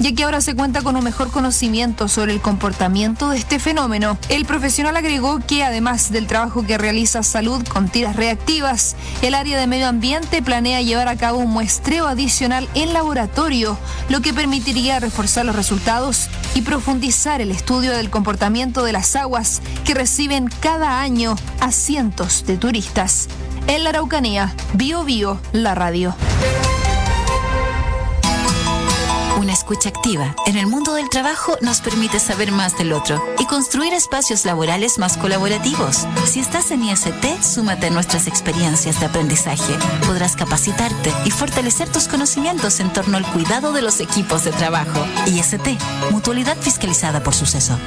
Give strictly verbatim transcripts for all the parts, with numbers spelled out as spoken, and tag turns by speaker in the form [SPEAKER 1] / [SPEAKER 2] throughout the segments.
[SPEAKER 1] ya que ahora se cuenta con un mejor conocimiento sobre el comportamiento de este fenómeno. El profesional agregó que además del trabajo que realiza Salud con tiras reactivas, el área de medio ambiente planea llevar a cabo un muestreo adicional en laboratorio, lo que permitiría reforzar los resultados y profundizar el estudio del comportamiento de las aguas que reciben cada año a cientos de turistas. En la Araucanía, Bio Bio, la radio.
[SPEAKER 2] Una escucha activa en el mundo del trabajo nos permite saber más del otro y construir espacios laborales más colaborativos. Si estás en I S T, súmate a nuestras experiencias de aprendizaje. Podrás capacitarte y fortalecer tus conocimientos en torno al cuidado de los equipos de trabajo. I S T, Mutualidad Fiscalizada por Suceso.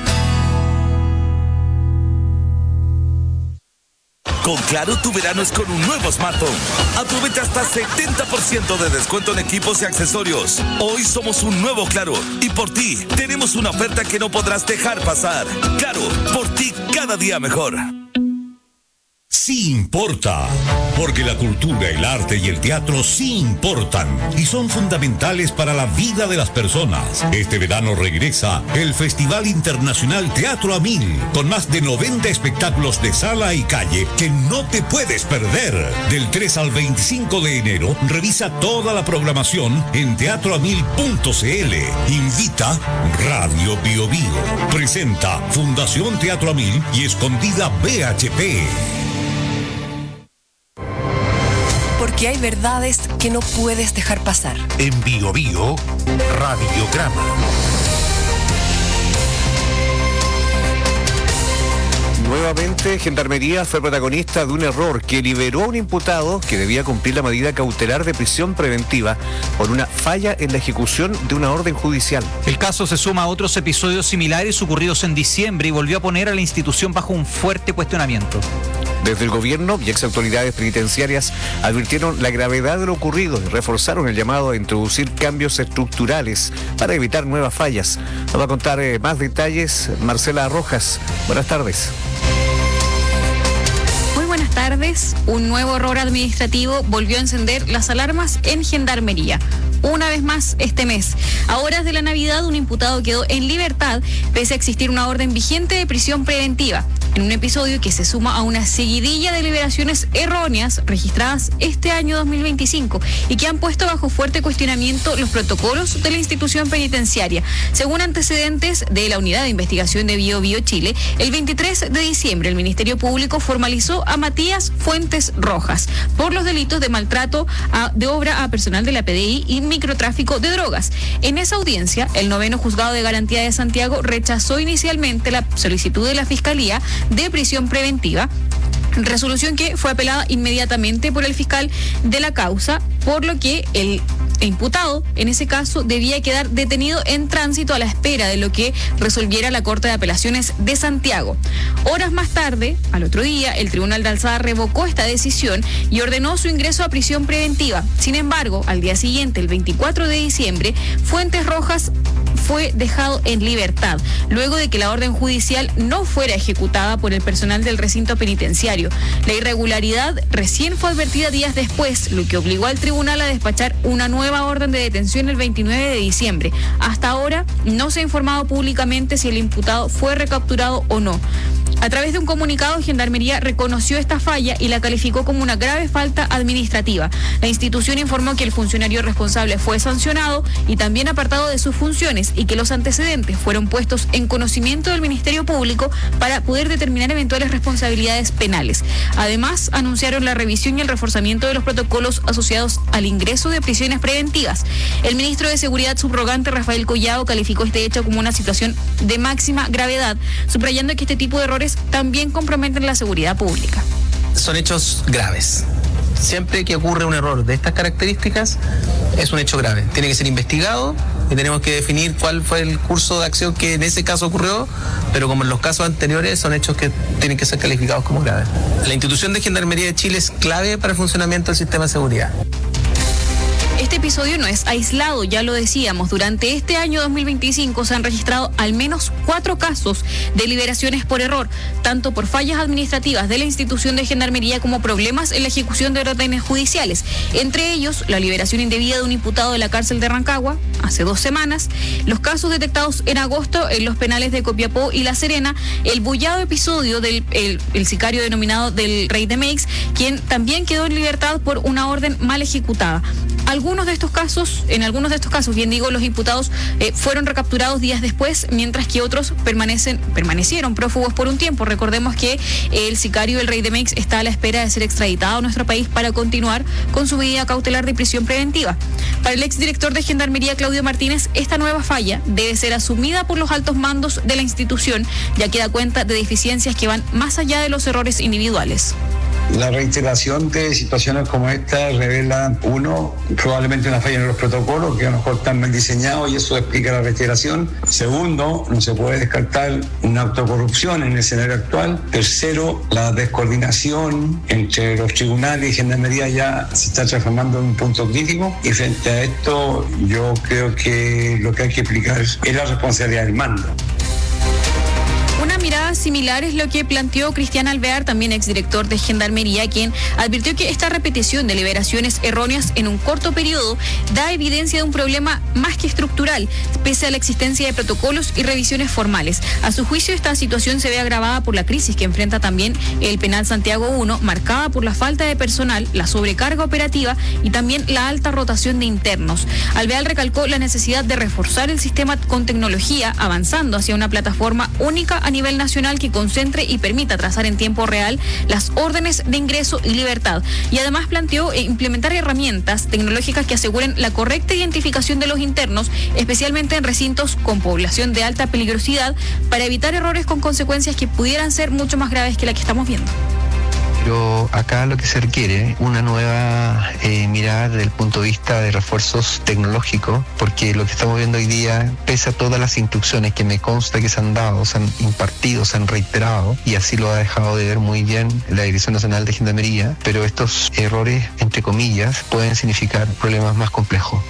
[SPEAKER 3] Con Claro, tu verano es con un nuevo smartphone. Aprovecha hasta setenta por ciento de descuento en equipos y accesorios. Hoy somos un nuevo Claro y por ti tenemos una oferta que no podrás dejar pasar. Claro, por ti cada día mejor.
[SPEAKER 4] Sí importa, porque la cultura, el arte y el teatro sí importan y son fundamentales para la vida de las personas. Este verano regresa el Festival Internacional Teatro a Mil, con más de noventa espectáculos de sala y calle que no te puedes perder. Del tres al veinticinco de enero, revisa toda la programación en teatro a mil punto c l. Invita Radio Bio Bio. Presenta Fundación Teatro a Mil y Escondida B H P.
[SPEAKER 5] Porque hay verdades que no puedes dejar pasar.
[SPEAKER 4] En Bio Bio, Radiograma.
[SPEAKER 6] Nuevamente, Gendarmería fue protagonista de un error que liberó a un imputado que debía cumplir la medida cautelar de prisión preventiva por una falla en la ejecución de una orden judicial.
[SPEAKER 7] El caso se suma a otros episodios similares ocurridos en diciembre y volvió a poner a la institución bajo un fuerte cuestionamiento.
[SPEAKER 6] Desde el gobierno y ex autoridades penitenciarias advirtieron la gravedad de lo ocurrido y reforzaron el llamado a introducir cambios estructurales para evitar nuevas fallas. Nos va a contar eh, más detalles Marcela Rojas. Buenas tardes.
[SPEAKER 8] Muy buenas tardes. Un nuevo error administrativo volvió a encender las alarmas en Gendarmería. Una vez más este mes. A horas de la Navidad, un imputado quedó en libertad pese a existir una orden vigente de prisión preventiva, en un episodio que se suma a una seguidilla de liberaciones erróneas registradas este año dos mil veinticinco y que han puesto bajo fuerte cuestionamiento los protocolos de la institución penitenciaria. Según antecedentes de la Unidad de Investigación de Bio Bio Chile, el veintitrés de diciembre el Ministerio Público formalizó a Matías Fuentes Rojas por los delitos de maltrato a, de obra a personal de la P D I y microtráfico de drogas. En esa audiencia, el noveno juzgado de garantía de Santiago rechazó inicialmente la solicitud de la Fiscalía de prisión preventiva, resolución que fue apelada inmediatamente por el fiscal de la causa, por lo que el imputado, en ese caso, debía quedar detenido en tránsito a la espera de lo que resolviera la Corte de Apelaciones de Santiago. Horas más tarde, al otro día, el Tribunal de Alzada revocó esta decisión y ordenó su ingreso a prisión preventiva. Sin embargo, al día siguiente, el veinticuatro de diciembre, Fuentes Rojas fue dejado en libertad, luego de que la orden judicial no fuera ejecutada por el personal del recinto penitenciario. La irregularidad recién fue advertida días después, lo que obligó al tribunal a despachar una nueva orden de detención el veintinueve de diciembre. Hasta ahora no se ha informado públicamente si el imputado fue recapturado o no. A través de un comunicado, Gendarmería reconoció esta falla y la calificó como una grave falta administrativa. La institución informó que el funcionario responsable fue sancionado y también apartado de sus funciones y que los antecedentes fueron puestos en conocimiento del Ministerio Público para poder determinar eventuales responsabilidades penales. Además, anunciaron la revisión y el reforzamiento de los protocolos asociados al ingreso de prisiones preventivas. El ministro de Seguridad subrogante, Rafael Collado, calificó este hecho como una situación de máxima gravedad, subrayando que este tipo de errores también comprometen la seguridad pública.
[SPEAKER 9] Son hechos graves. Siempre que ocurre un error de estas características, es un hecho grave. Tiene que ser investigado y tenemos que definir cuál fue el curso de acción que en ese caso ocurrió, pero como en los casos anteriores, son hechos que tienen que ser calificados como graves. La institución de Gendarmería de Chile es clave para el funcionamiento del sistema de seguridad.
[SPEAKER 8] Este episodio no es aislado, ya lo decíamos. Durante este año dos mil veinticinco se han registrado al menos cuatro casos de liberaciones por error, tanto por fallas administrativas de la institución de Gendarmería como problemas en la ejecución de órdenes judiciales. Entre ellos, la liberación indebida de un imputado de la cárcel de Rancagua, hace dos semanas, los casos detectados en agosto en los penales de Copiapó y La Serena, el bullado episodio del el, el sicario denominado del Rey de Meix, quien también quedó en libertad por una orden mal ejecutada. Algunos de estos casos, en algunos de estos casos, bien digo, los imputados eh, fueron recapturados días después, mientras que otros permanecen, permanecieron prófugos por un tiempo. Recordemos que el sicario del Rey de Meix está a la espera de ser extraditado a nuestro país para continuar con su medida cautelar de prisión preventiva. Para el exdirector de Gendarmería, Claudio Martínez, esta nueva falla debe ser asumida por los altos mandos de la institución, ya que da cuenta de deficiencias que van más allá de los errores individuales.
[SPEAKER 10] La reiteración de situaciones como esta revela, uno, probablemente una falla en los protocolos que a lo mejor están mal diseñados y eso explica la reiteración. Segundo, no se puede descartar una autocorrupción en el escenario actual. Tercero, la descoordinación entre los tribunales y Gendarmería ya se está transformando en un punto crítico y frente a esto yo creo que lo que hay que explicar es la responsabilidad del mando.
[SPEAKER 8] Una mirada similar es lo que planteó Cristian Alvear, también exdirector de Gendarmería, quien advirtió que esta repetición de liberaciones erróneas en un corto periodo da evidencia de un problema más que estructural, pese a la existencia de protocolos y revisiones formales. A su juicio, esta situación se ve agravada por la crisis que enfrenta también el Penal Santiago uno, marcada por la falta de personal, la sobrecarga operativa y también la alta rotación de internos. Alvear recalcó la necesidad de reforzar el sistema con tecnología, avanzando hacia una plataforma única a nivel nacional que concentre y permita trazar en tiempo real las órdenes de ingreso y libertad. Y además planteó implementar herramientas tecnológicas que aseguren la correcta identificación de los internos, especialmente en recintos con población de alta peligrosidad, para evitar errores con consecuencias que pudieran ser mucho más graves que la que estamos viendo.
[SPEAKER 11] Pero acá lo que se requiere una nueva eh, mirada desde el punto de vista de refuerzos tecnológicos, porque lo que estamos viendo hoy día, pese a todas las instrucciones que me consta que se han dado, se han impartido, se han reiterado, y así lo ha dejado de ver muy bien la Dirección Nacional de Gendarmería, pero estos errores, entre comillas, pueden significar problemas más complejos.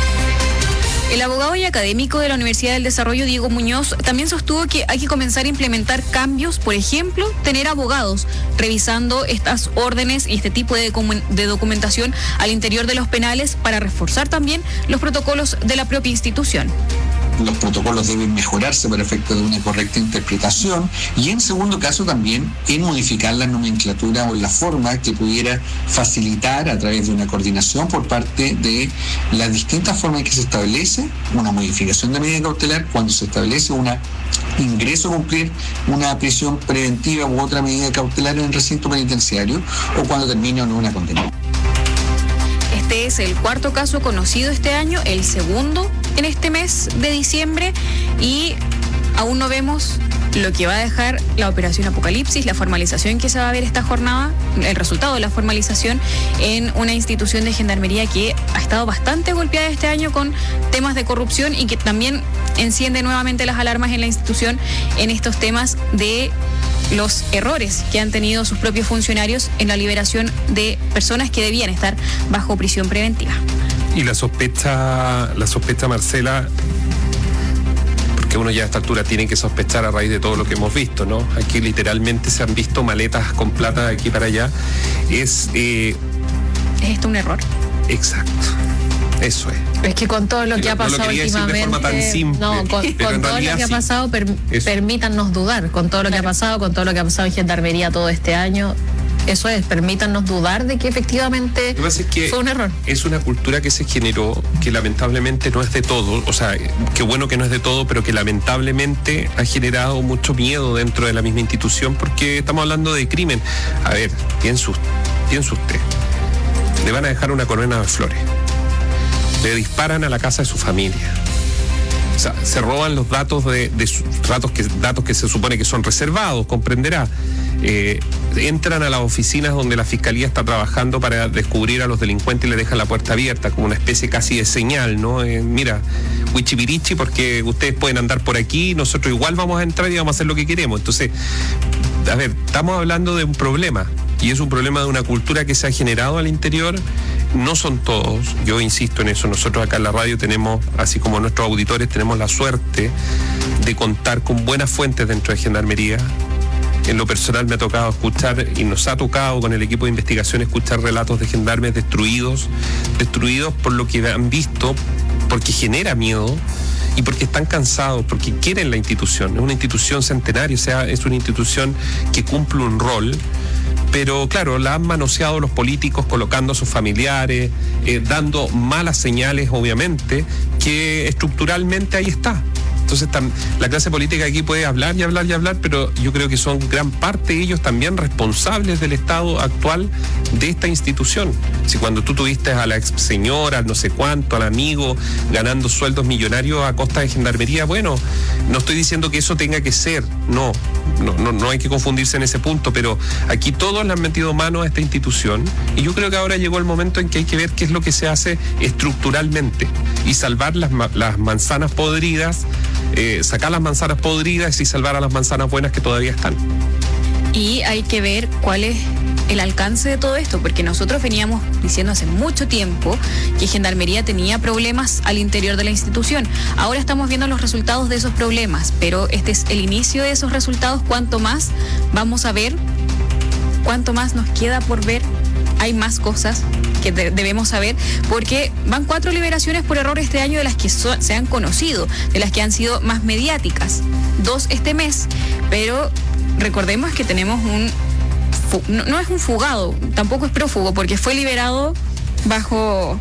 [SPEAKER 8] El abogado y académico de la Universidad del Desarrollo, Diego Muñoz, también sostuvo que hay que comenzar a implementar cambios, por ejemplo, tener abogados revisando estas órdenes y este tipo de, de documentación al interior de los penales para reforzar también los protocolos de la propia institución.
[SPEAKER 12] Los protocolos deben mejorarse para efecto de una correcta interpretación y en segundo caso también en modificar la nomenclatura o la forma que pudiera facilitar a través de una coordinación por parte de las distintas formas en que se establece una modificación de medida cautelar cuando se establece un ingreso a cumplir una prisión preventiva u otra medida cautelar en el recinto penitenciario o cuando termina en una condena.
[SPEAKER 8] Este es el cuarto caso conocido este año, el segundo en este mes de diciembre, y aún no vemos lo que va a dejar la operación Apocalipsis, la formalización que se va a ver esta jornada, el resultado de la formalización en una institución de Gendarmería que ha estado bastante golpeada este año con temas de corrupción y que también enciende nuevamente las alarmas en la institución en estos temas de los errores que han tenido sus propios funcionarios en la liberación de personas que debían estar bajo prisión preventiva.
[SPEAKER 13] Y la sospecha, la sospecha, Marcela, porque uno ya a esta altura tiene que sospechar a raíz de todo lo que hemos visto, ¿no? Aquí literalmente se han visto maletas con plata de aquí para allá. Es... Eh...
[SPEAKER 8] ¿Es esto un error?
[SPEAKER 13] Exacto. Eso es.
[SPEAKER 14] Es que con todo lo que no, ha pasado
[SPEAKER 13] no lo
[SPEAKER 14] últimamente,
[SPEAKER 13] de forma tan simple,
[SPEAKER 14] no, con, con todo lo que ha pasado, per, permítannos dudar, con todo lo que ha pasado, con todo lo que ha pasado en Gendarmería todo este año. Eso es, permítanos dudar de que efectivamente
[SPEAKER 13] Lo que pasa es que
[SPEAKER 14] fue un error.
[SPEAKER 13] Es una cultura que se generó, que lamentablemente no es de todo, o sea, qué bueno que no es de todo, pero que lamentablemente ha generado mucho miedo dentro de la misma institución, porque estamos hablando de crimen. A ver, piensa usted, le van a dejar una corona de flores, le disparan a la casa de su familia. O sea, se roban los datos de, de datos que datos que se supone que son reservados, comprenderá. Eh, entran a las oficinas donde la fiscalía está trabajando para descubrir a los delincuentes y le dejan la puerta abierta como una especie casi de señal, ¿no? Eh, mira, huichipirichi, porque ustedes pueden andar por aquí, nosotros igual vamos a entrar y vamos a hacer lo que queremos. Entonces, a ver, estamos hablando de un problema, y es un problema de una cultura que se ha generado al interior. No son todos, yo insisto en eso, nosotros acá en la radio tenemos, así como nuestros auditores, tenemos la suerte de contar con buenas fuentes dentro de Gendarmería. En lo personal me ha tocado escuchar, y nos ha tocado con el equipo de investigación, escuchar relatos de gendarmes destruidos, destruidos por lo que han visto porque genera miedo y porque están cansados, porque quieren la institución. Es una institución centenaria, o sea, es una institución que cumple un rol, pero claro, la han manoseado los políticos colocando a sus familiares, eh, dando malas señales, obviamente, que estructuralmente ahí está. Entonces la clase política aquí puede hablar y hablar y hablar, pero yo creo que son gran parte de ellos también responsables del estado actual de esta institución. Si cuando tú tuviste a la ex señora, no sé cuánto, al amigo, ganando sueldos millonarios a costa de gendarmería, bueno, no estoy diciendo que eso tenga que ser, no, no, no, no hay que confundirse en ese punto, pero aquí todos le han metido mano a esta institución y yo creo que ahora llegó el momento en que hay que ver qué es lo que se hace estructuralmente y salvar las, las manzanas podridas, Eh, sacar las manzanas podridas y salvar a las manzanas buenas que todavía están.
[SPEAKER 8] Y hay que ver cuál es el alcance de todo esto, porque nosotros veníamos diciendo hace mucho tiempo que Gendarmería tenía problemas al interior de la institución. Ahora estamos viendo los resultados de esos problemas, pero este es el inicio de esos resultados. Cuanto más vamos a ver, cuánto más nos queda por ver. Hay más cosas que de- debemos saber, porque van cuatro liberaciones por error este año de las que so- se han conocido, de las que han sido más mediáticas. Dos este mes, pero recordemos que tenemos un... fu- no, no es un fugado, tampoco es prófugo, porque fue liberado bajo...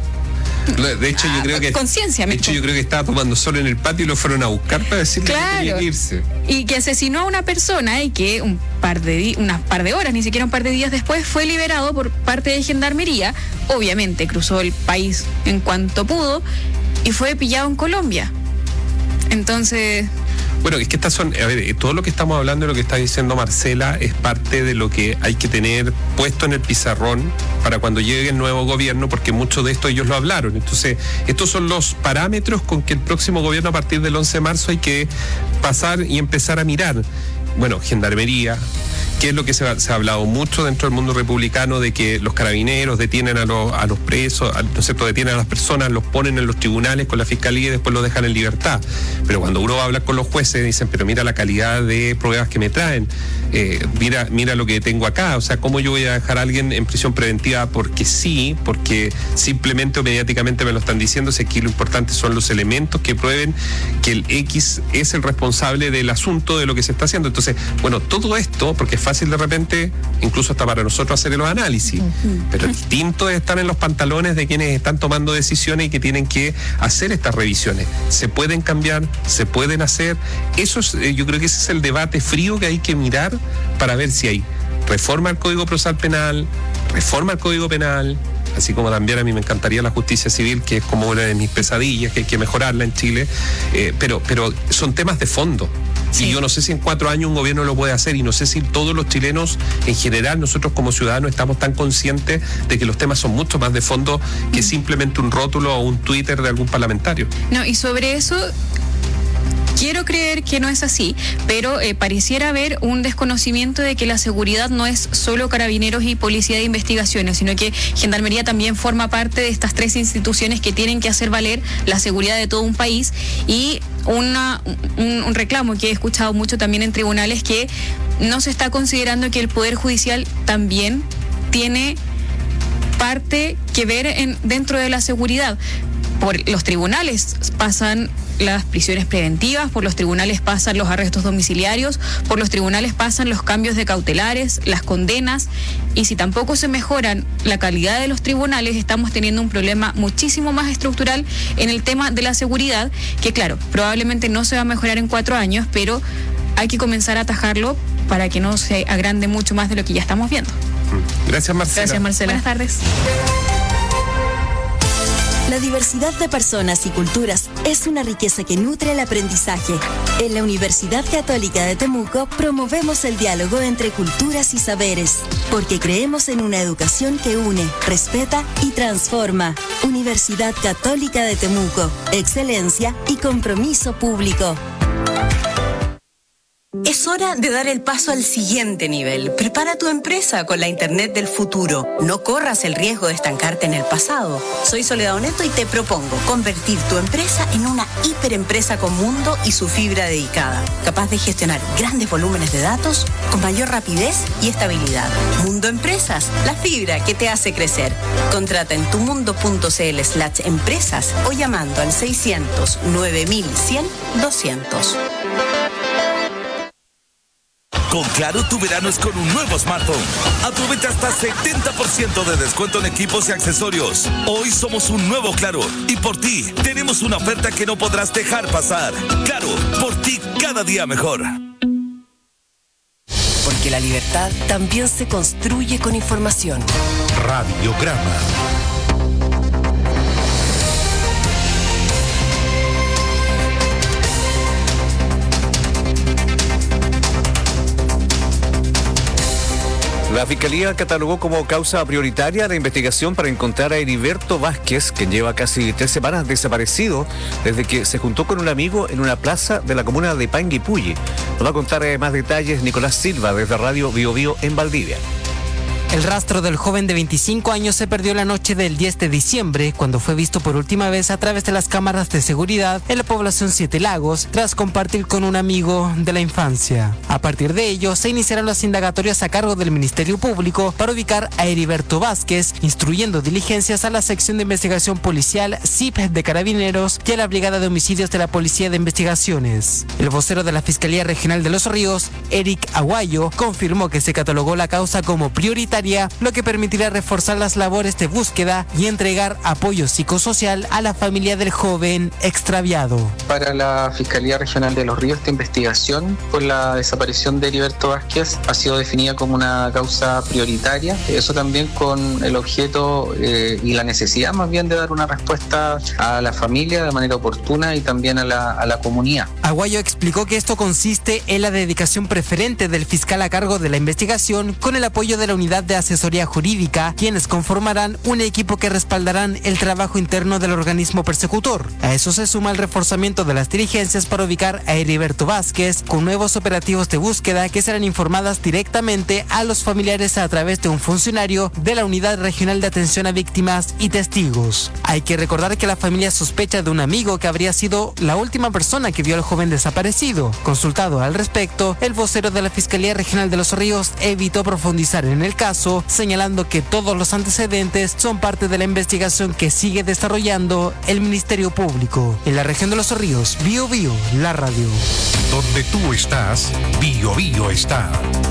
[SPEAKER 13] De hecho, yo creo que
[SPEAKER 8] conciencia.
[SPEAKER 13] De hecho, yo creo que estaba tomando sol en el patio y lo fueron a buscar para decirle
[SPEAKER 8] Claro.
[SPEAKER 13] que tenía que irse.
[SPEAKER 8] Y que asesinó a una persona y que un par de di- unas par de horas, ni siquiera un par de días después, fue liberado por parte de Gendarmería. Obviamente cruzó el país en cuanto pudo y fue pillado en Colombia. Entonces...
[SPEAKER 13] Bueno, es que estas son, a ver, todo lo que estamos hablando y lo que está diciendo Marcela es parte de lo que hay que tener puesto en el pizarrón para cuando llegue el nuevo gobierno, porque mucho de esto ellos lo hablaron. Entonces, estos son los parámetros con que el próximo gobierno a partir del once de marzo hay que pasar y empezar a mirar. Bueno, Gendarmería, que es lo que se ha, se ha hablado mucho dentro del mundo republicano, de que los carabineros detienen a los, a los presos, a, ¿no es cierto?, detienen a las personas, los ponen en los tribunales con la fiscalía y después los dejan en libertad. Pero cuando uno va a hablar con los jueces, dicen, pero mira la calidad de pruebas que me traen, eh, mira, mira lo que tengo acá, o sea, ¿cómo yo voy a dejar a alguien en prisión preventiva porque sí, porque simplemente o mediáticamente me lo están diciendo? Si aquí lo importante son los elementos que prueben que el X es el responsable del asunto de lo que se está haciendo. Entonces, bueno, todo esto, porque es fácil de repente, incluso hasta para nosotros hacer los análisis, uh-huh. pero distinto es estar en los pantalones de quienes están tomando decisiones y que tienen que hacer estas revisiones. Se pueden cambiar, se pueden hacer. Eso es, eh, yo creo que ese es el debate frío que hay que mirar para ver si hay reforma al Código Procesal Penal, reforma al Código Penal, así como también a mí me encantaría la justicia civil, que es como una de mis pesadillas, que hay que mejorarla en Chile, eh, pero, pero son temas de fondo. Sí. Y yo no sé si en cuatro años un gobierno lo puede hacer, y no sé si todos los chilenos en general, nosotros como ciudadanos, estamos tan conscientes de que los temas son mucho más de fondo que simplemente un rótulo o un Twitter de algún parlamentario.
[SPEAKER 8] No, y sobre eso... Quiero creer que no es así, pero eh, pareciera haber un desconocimiento de que la seguridad no es solo Carabineros y Policía de Investigaciones, sino que Gendarmería también forma parte de estas tres instituciones que tienen que hacer valer la seguridad de todo un país. Y una, un, un reclamo que he escuchado mucho también en tribunales, que no se está considerando que el Poder Judicial también tiene parte que ver en, dentro de la seguridad. Por los tribunales pasan las prisiones preventivas, por los tribunales pasan los arrestos domiciliarios, por los tribunales pasan los cambios de cautelares, las condenas, y si tampoco se mejoran la calidad de los tribunales, estamos teniendo un problema muchísimo más estructural en el tema de la seguridad, que claro, probablemente no se va a mejorar en cuatro años, pero hay que comenzar a atajarlo para que no se agrande mucho más de lo que ya estamos viendo.
[SPEAKER 13] Gracias, Marcela.
[SPEAKER 8] Gracias, Marcela. Buenas tardes.
[SPEAKER 15] La diversidad de personas y culturas es una riqueza que nutre el aprendizaje. En la Universidad Católica de Temuco promovemos el diálogo entre culturas y saberes, porque creemos en una educación que une, respeta y transforma. Universidad Católica de
[SPEAKER 16] Temuco, excelencia y compromiso público.
[SPEAKER 15] Es
[SPEAKER 16] Es hora de dar el paso al siguiente nivel. Prepara tu empresa con la Internet del futuro. No corras el riesgo de estancarte en el pasado. Soy Soledad Oneto y te propongo convertir tu empresa en una hiperempresa con mundo y su fibra dedicada, capaz de gestionar grandes volúmenes de datos con mayor rapidez y estabilidad. Mundo Empresas, la fibra que te hace crecer. Contrata en tumundo.cl slash empresas o llamando al seiscientos nueve mil cien doscientos.
[SPEAKER 3] Con Claro, tu verano es con un nuevo smartphone. Aprovecha hasta setenta por ciento de descuento en equipos y accesorios. Hoy somos un nuevo Claro y por ti tenemos una oferta que no podrás dejar pasar. Claro, por ti cada día mejor.
[SPEAKER 5] Porque la libertad también se construye con información.
[SPEAKER 4] Radiograma.
[SPEAKER 6] La Fiscalía catalogó como causa prioritaria la investigación para encontrar a Heriberto Vázquez, quien lleva casi tres semanas desaparecido desde que se juntó con un amigo en una plaza de la comuna de Panguipulli. Nos va a contar más detalles Nicolás Silva desde Radio Bio Bio en Valdivia.
[SPEAKER 17] El rastro del joven de veinticinco años se perdió la noche del diez de diciembre, cuando fue visto por última vez a través de las cámaras de seguridad en la población Siete Lagos, tras compartir con un amigo de la infancia. A partir de ello, se iniciaron las indagatorias a cargo del Ministerio Público para ubicar a Heriberto Vázquez, instruyendo diligencias a la sección de investigación policial S I P de Carabineros y a la Brigada de Homicidios de la Policía de Investigaciones. El vocero de la Fiscalía Regional de Los Ríos, Eric Aguayo, confirmó que se catalogó la causa como prioritaria, lo que permitirá reforzar las labores de búsqueda y entregar apoyo psicosocial a la familia del joven extraviado.
[SPEAKER 9] Para la Fiscalía Regional de Los Ríos, esta investigación por la desaparición de Heriberto Vázquez ha sido definida como una causa prioritaria, eso también con el objeto eh, y la necesidad más bien de dar una respuesta a la familia de manera oportuna y también a la, a la comunidad.
[SPEAKER 17] Aguayo explicó que esto consiste en la dedicación preferente del fiscal a cargo de la investigación con el apoyo de la unidad de asesoría jurídica, quienes conformarán un equipo que respaldarán el trabajo interno del organismo persecutor. A eso se suma el reforzamiento de las diligencias para ubicar a Heriberto Vázquez, con nuevos operativos de búsqueda que serán informadas directamente a los familiares a través de un funcionario de la Unidad Regional de Atención a Víctimas y Testigos. Hay que recordar que la familia sospecha de un amigo que habría sido la última persona que vio al joven desaparecido. Consultado al respecto, el vocero de la Fiscalía Regional de Los Ríos evitó profundizar en el caso, señalando que todos los antecedentes son parte de la investigación que sigue desarrollando el Ministerio Público. En la región de Los Ríos, Bio Bio, la radio.
[SPEAKER 4] Donde tú estás, Bio Bio está.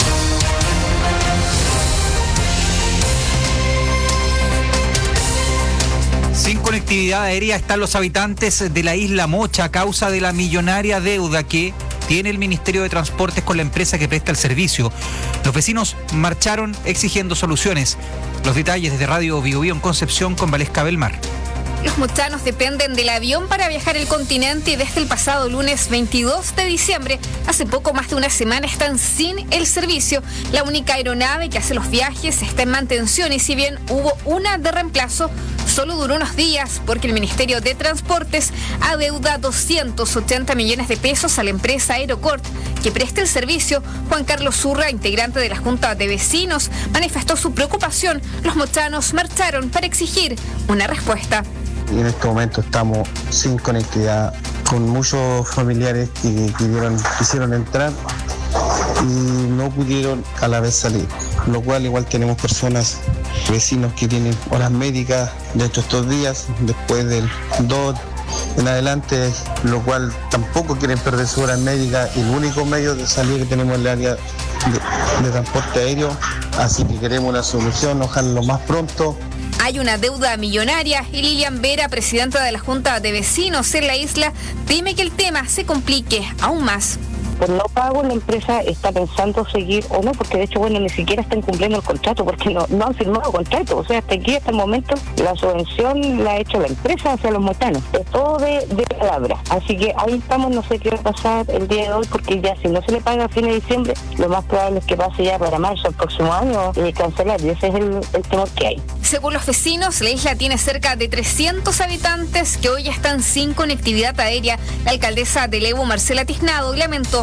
[SPEAKER 7] Sin conectividad aérea están los habitantes de la isla Mocha a causa de la millonaria deuda que tiene el Ministerio de Transportes con la empresa que presta el servicio. Los vecinos marcharon exigiendo soluciones. Los detalles desde Radio Bio Bio en Concepción con Valesca Belmar.
[SPEAKER 1] Los mochanos dependen del avión para viajar el continente y desde el pasado lunes veintidós de diciembre, hace poco más de una semana, están sin el servicio. La única aeronave que hace los viajes está en mantención y si bien hubo una de reemplazo, solo duró unos días porque el Ministerio de Transportes adeuda doscientos ochenta millones de pesos a la empresa Aerocort que presta el servicio. Juan Carlos Zurra, integrante de la Junta de Vecinos, manifestó su preocupación. Los mochanos marcharon para exigir una respuesta.
[SPEAKER 18] Y en este momento estamos sin conectividad, con muchos familiares que quisieron, quisieron entrar y no pudieron a la vez salir, lo cual igual tenemos personas, vecinos que tienen horas médicas dentro de estos días, después del dos en adelante, lo cual tampoco quieren perder sus horas médicas y el único medio de salir que tenemos en el área de, de transporte aéreo, así que queremos una solución, ojalá lo más pronto.
[SPEAKER 1] Hay una deuda millonaria y Lilian Vera, presidenta de la Junta de Vecinos en la isla, teme que el tema se complique aún más.
[SPEAKER 19] Por no pago la empresa está pensando seguir o no, porque de hecho, bueno, ni siquiera están cumpliendo el contrato porque no, no han firmado contrato. O sea, hasta aquí, hasta el momento, la subvención la ha hecho la empresa hacia los mochanos. Es todo de, de palabra. Así que ahí estamos, no sé qué va a pasar el día de hoy, porque ya si no se le paga a fin de diciembre, lo más probable es que pase ya para marzo, el próximo año, y cancelar. Y ese es el, el temor que hay.
[SPEAKER 1] Según los vecinos, la isla tiene cerca de trescientos habitantes que hoy están sin conectividad aérea. La alcaldesa de Lebu, Marcela Tiznado, lamentó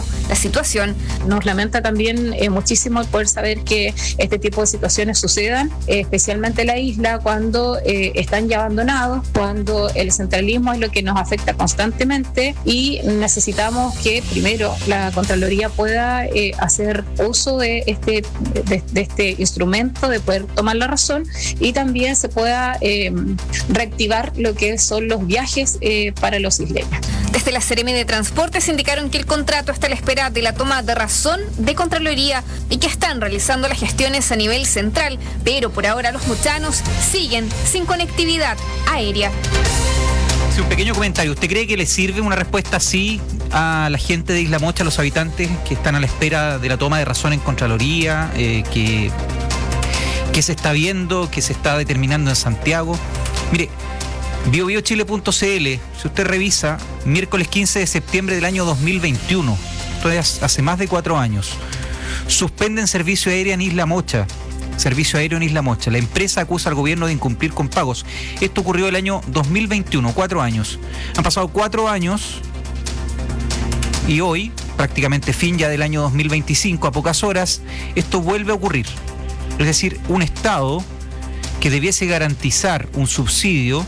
[SPEAKER 1] complicando la situación.
[SPEAKER 20] Nos lamenta también eh, muchísimo poder saber que este tipo de situaciones sucedan, eh, especialmente en la isla, cuando eh, están ya abandonados, cuando el centralismo es lo que nos afecta constantemente y necesitamos que primero la Contraloría pueda eh, hacer uso de este, de, de este instrumento, de poder tomar la razón, y también se pueda eh, reactivar lo que son los viajes eh, para los isleños.
[SPEAKER 1] Desde la Seremi de Transportes indicaron que el contrato está a la espera de la toma de razón de Contraloría y que están realizando las gestiones a nivel central, pero por ahora los mochanos siguen sin conectividad aérea.
[SPEAKER 7] Sí, un pequeño comentario. ¿Usted cree que le sirve una respuesta así a la gente de Isla Mocha, a los habitantes que están a la espera de la toma de razón en Contraloría, eh, que, que se está viendo, que se está determinando en Santiago? Mire, bio bio chile punto c l, si usted revisa, miércoles quince de septiembre del año dos mil veintiuno, esto es hace más de cuatro años, suspenden servicio aéreo en Isla Mocha. Servicio aéreo en Isla Mocha. La empresa acusa al gobierno de incumplir con pagos. Esto ocurrió el año dos mil veintiuno, cuatro años. Han pasado cuatro años y hoy, prácticamente fin ya del año dos mil veinticinco, a pocas horas, esto vuelve a ocurrir. Es decir, un Estado que debiese garantizar un subsidio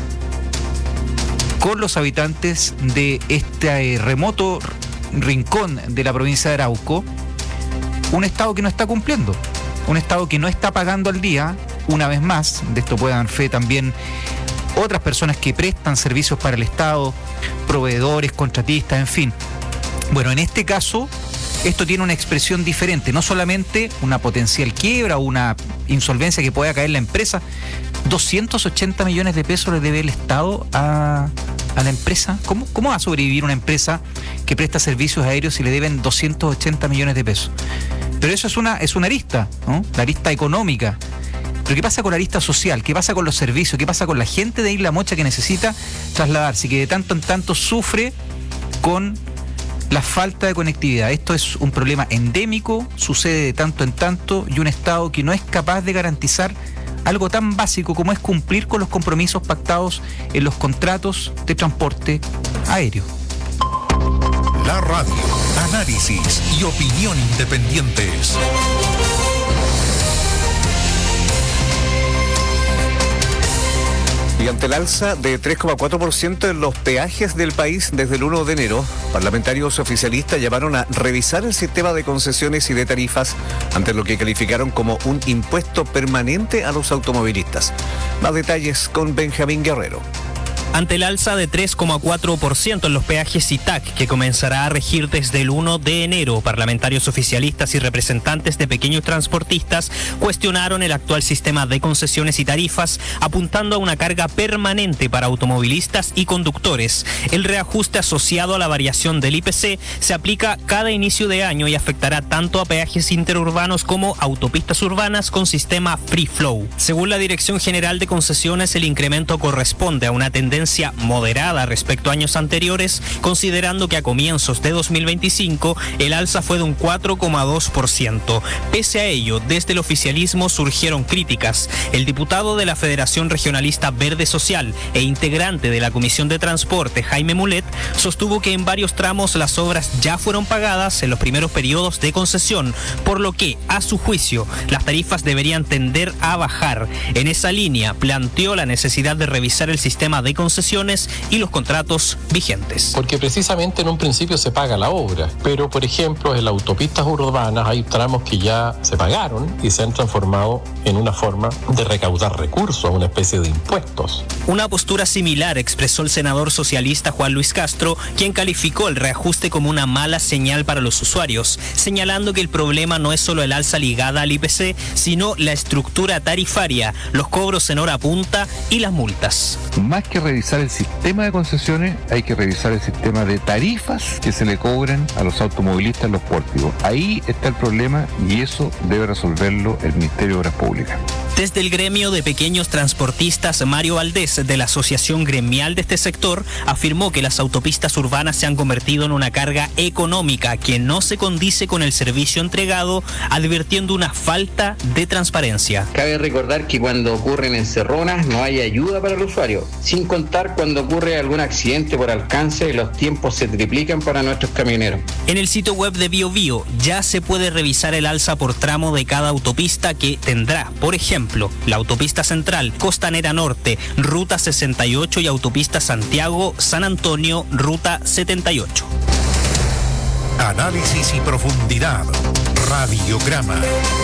[SPEAKER 7] con los habitantes de este remoto rincón de la provincia de Arauco, un Estado que no está cumpliendo. Un Estado que no está pagando al día, una vez más, de esto puedan dar fe también otras personas que prestan servicios para el Estado, proveedores, contratistas, en fin. Bueno, en este caso, esto tiene una expresión diferente, no solamente una potencial quiebra o una insolvencia que pueda caer la empresa, doscientos ochenta millones de pesos le debe el Estado a, a la empresa. ¿Cómo, ¿Cómo va a sobrevivir una empresa que presta servicios aéreos si le deben doscientos ochenta millones de pesos? Pero eso es una, es una arista, ¿no? La arista económica. Pero ¿qué pasa con la arista social? ¿Qué pasa con los servicios? ¿Qué pasa con la gente de Isla Mocha que necesita trasladarse y que de tanto en tanto sufre con la falta de conectividad? Esto es un problema endémico, sucede de tanto en tanto, y un Estado que no es capaz de garantizar algo tan básico como es cumplir con los compromisos pactados en los contratos de transporte aéreo.
[SPEAKER 4] La radio, análisis y opinión independientes.
[SPEAKER 6] Y ante el alza de tres coma cuatro por ciento en los peajes del país desde el primero de enero, parlamentarios oficialistas llamaron a revisar el sistema de concesiones y de tarifas ante lo que calificaron como un impuesto permanente a los automovilistas. Más detalles con Benjamín Guerrero.
[SPEAKER 21] Ante el alza de tres coma cuatro por ciento en los peajes I T A C, que comenzará a regir desde el primero de enero, parlamentarios oficialistas y representantes de pequeños transportistas cuestionaron el actual sistema de concesiones y tarifas, apuntando a una carga permanente para automovilistas y conductores. El reajuste asociado a la variación del I P C se aplica cada inicio de año y afectará tanto a peajes interurbanos como autopistas urbanas con sistema Free Flow. Según la Dirección General de Concesiones, el incremento corresponde a una tendencia moderada respecto a años anteriores, considerando que a comienzos de dos mil veinticinco el alza fue de un cuatro coma dos por ciento. Pese a ello, desde el oficialismo surgieron críticas. El diputado de la Federación Regionalista Verde Social e integrante de la Comisión de Transporte, Jaime Mulet, sostuvo que en varios tramos las obras ya fueron pagadas en los primeros periodos de concesión, por lo que, a su juicio, las tarifas deberían tender a bajar. En esa línea, planteó la necesidad de revisar el sistema de concesiones y los contratos vigentes.
[SPEAKER 22] Porque precisamente en un principio se paga la obra, pero por ejemplo en las autopistas urbanas hay tramos que ya se pagaron y se han transformado en una forma de recaudar recursos, una especie de impuestos.
[SPEAKER 21] Una postura similar expresó el senador socialista Juan Luis Castro, quien calificó el reajuste como una mala señal para los usuarios, señalando que el problema no es solo el alza ligada al I P C, sino la estructura tarifaria, los cobros en hora punta y las multas.
[SPEAKER 23] Más que revisar el sistema de concesiones, hay que revisar el sistema de tarifas que se le cobran a los automovilistas en los pórticos. Ahí está el problema y eso debe resolverlo el Ministerio de Obras Públicas.
[SPEAKER 21] Desde el gremio de pequeños transportistas, Mario Valdés, de la Asociación Gremial de este sector, afirmó que las autopistas urbanas se han convertido en una carga económica que no se condice con el servicio entregado, advirtiendo una falta de transparencia.
[SPEAKER 2] Cabe recordar que cuando ocurren encerronas no hay ayuda para el usuario, sin contar cuando ocurre algún accidente por alcance, los tiempos se triplican para nuestros camioneros.
[SPEAKER 21] En el sitio web de BioBio ya se puede revisar el alza por tramo de cada autopista que tendrá, por ejemplo, la autopista central, Costanera Norte, Ruta sesenta y ocho y autopista Santiago-San Antonio, Ruta setenta y ocho.
[SPEAKER 10] Análisis y profundidad. Radiograma.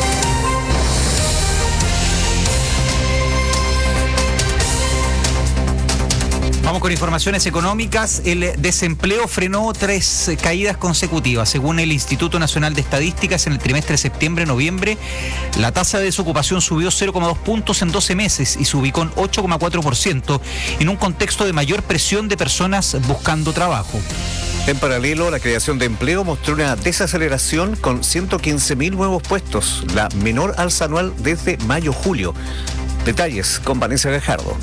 [SPEAKER 7] Vamos con informaciones económicas. El desempleo frenó tres caídas consecutivas. Según el Instituto Nacional de Estadísticas, en el trimestre de septiembre-noviembre, la tasa de desocupación subió cero coma dos puntos en doce meses y se ubicó en ocho coma cuatro por ciento en un contexto de mayor presión de personas buscando trabajo.
[SPEAKER 6] En paralelo, la creación de empleo mostró una desaceleración con ciento quince mil nuevos puestos, la menor alza anual desde mayo-julio. Detalles con Vanessa Gajardo.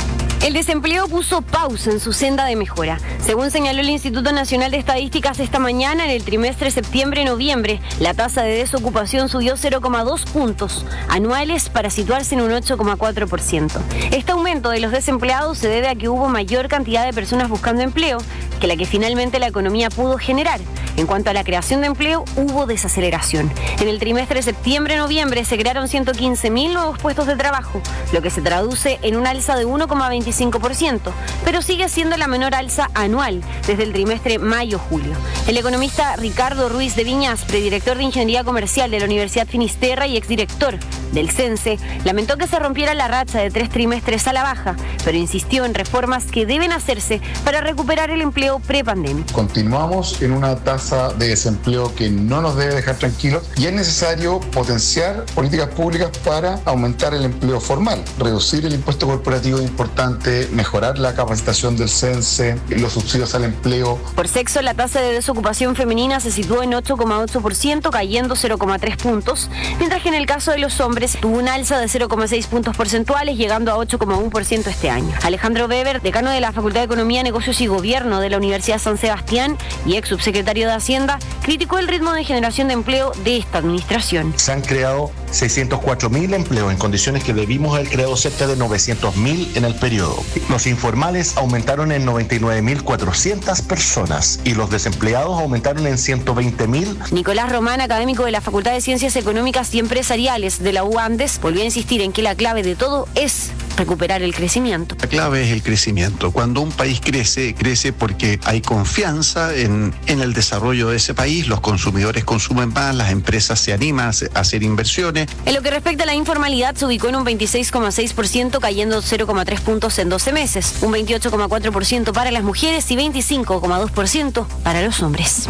[SPEAKER 11] El desempleo puso pausa en su senda de mejora. Según señaló el Instituto Nacional de Estadísticas esta mañana, en el trimestre septiembre-noviembre, la tasa de desocupación subió cero coma dos puntos anuales para situarse en un ocho coma cuatro por ciento. Este aumento de los desempleados se debe a que hubo mayor cantidad de personas buscando empleo que la que finalmente la economía pudo generar. En cuanto a la creación de empleo, hubo desaceleración. En el trimestre septiembre-noviembre se crearon ciento quince mil nuevos puestos de trabajo, lo que se traduce en un alza de uno coma veinticinco por ciento, pero sigue siendo la menor alza anual desde el trimestre mayo-julio. El economista Ricardo Ruiz de Viñas, predirector de Ingeniería Comercial de la Universidad Finisterra y exdirector del CENSE, lamentó que se rompiera la racha de tres trimestres a la baja, pero insistió en reformas que deben hacerse para recuperar el empleo prepandémico.
[SPEAKER 24] Continuamos en una tasa de desempleo que no nos debe dejar tranquilos y es necesario potenciar políticas públicas para aumentar el empleo formal, reducir el impuesto corporativo importante, mejorar la capacitación del CENSE, los subsidios al empleo.
[SPEAKER 11] Por sexo, la tasa de desocupación femenina se situó en ocho coma ocho por ciento, cayendo cero coma tres puntos, mientras que en el caso de los hombres tuvo un alza de cero coma seis puntos porcentuales, llegando a ocho coma uno por ciento este año. Alejandro Weber, decano de la Facultad de Economía, Negocios y Gobierno de la Universidad San Sebastián y ex subsecretario de Hacienda, criticó el ritmo de generación de empleo de esta administración.
[SPEAKER 25] Se han creado seiscientos cuatro mil empleos en condiciones que debimos haber creado cerca de novecientos mil en el periodo. Los informales aumentaron en noventa y nueve mil cuatrocientas personas y los desempleados aumentaron en ciento veinte mil.
[SPEAKER 11] Nicolás Román, académico de la Facultad de Ciencias Económicas y Empresariales de la U Andes, volvió a insistir en que la clave de todo es recuperar el crecimiento.
[SPEAKER 26] La clave es el crecimiento. Cuando un país crece, crece porque hay confianza en, en el desarrollo de ese país, los consumidores consumen más, las empresas se animan a hacer inversiones.
[SPEAKER 11] En lo que respecta a la informalidad, se ubicó en un veintiséis coma seis por ciento, cayendo cero coma tres puntos en doce meses, un veintiocho coma cuatro por ciento para las mujeres y veinticinco coma dos por ciento para los hombres.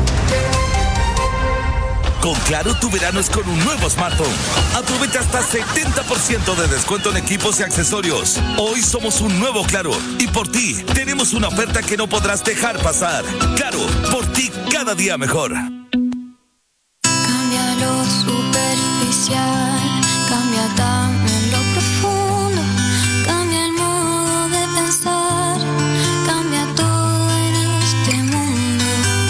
[SPEAKER 3] Con Claro, tu verano es con un nuevo smartphone. Aprovecha hasta setenta por ciento de descuento en equipos y accesorios. Hoy somos un nuevo Claro y por ti tenemos una oferta que no podrás dejar pasar. Claro, por ti cada día mejor.
[SPEAKER 27] Cambia lo superficial, cambia también lo profundo, cambia el modo de pensar, cambia todo en este mundo.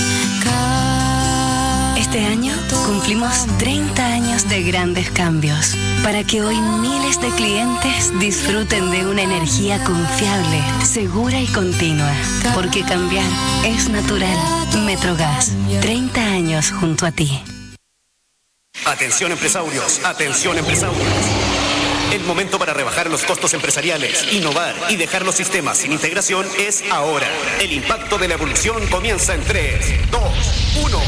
[SPEAKER 15] Este año cumplimos treinta años de grandes cambios para que hoy miles de clientes disfruten de una energía confiable, segura y continua. Porque cambiar es natural. Metrogas, treinta años junto a ti.
[SPEAKER 28] Atención empresarios, atención empresarios. El momento para rebajar los costos empresariales, innovar y dejar los sistemas sin integración es ahora. El impacto de la evolución comienza en tres, dos, uno.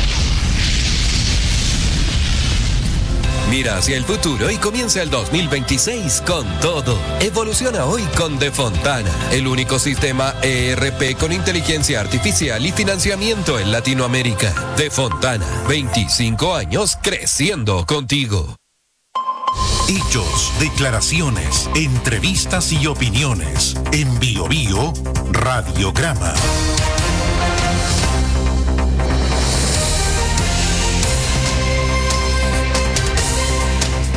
[SPEAKER 29] Mira hacia el futuro y comienza el dos mil veintiséis con todo. Evoluciona hoy con Defontana, el único sistema E R P con inteligencia artificial y financiamiento en Latinoamérica. Defontana, veinticinco años creciendo contigo.
[SPEAKER 10] Hechos, declaraciones, entrevistas y opiniones. En BioBio, Radiograma.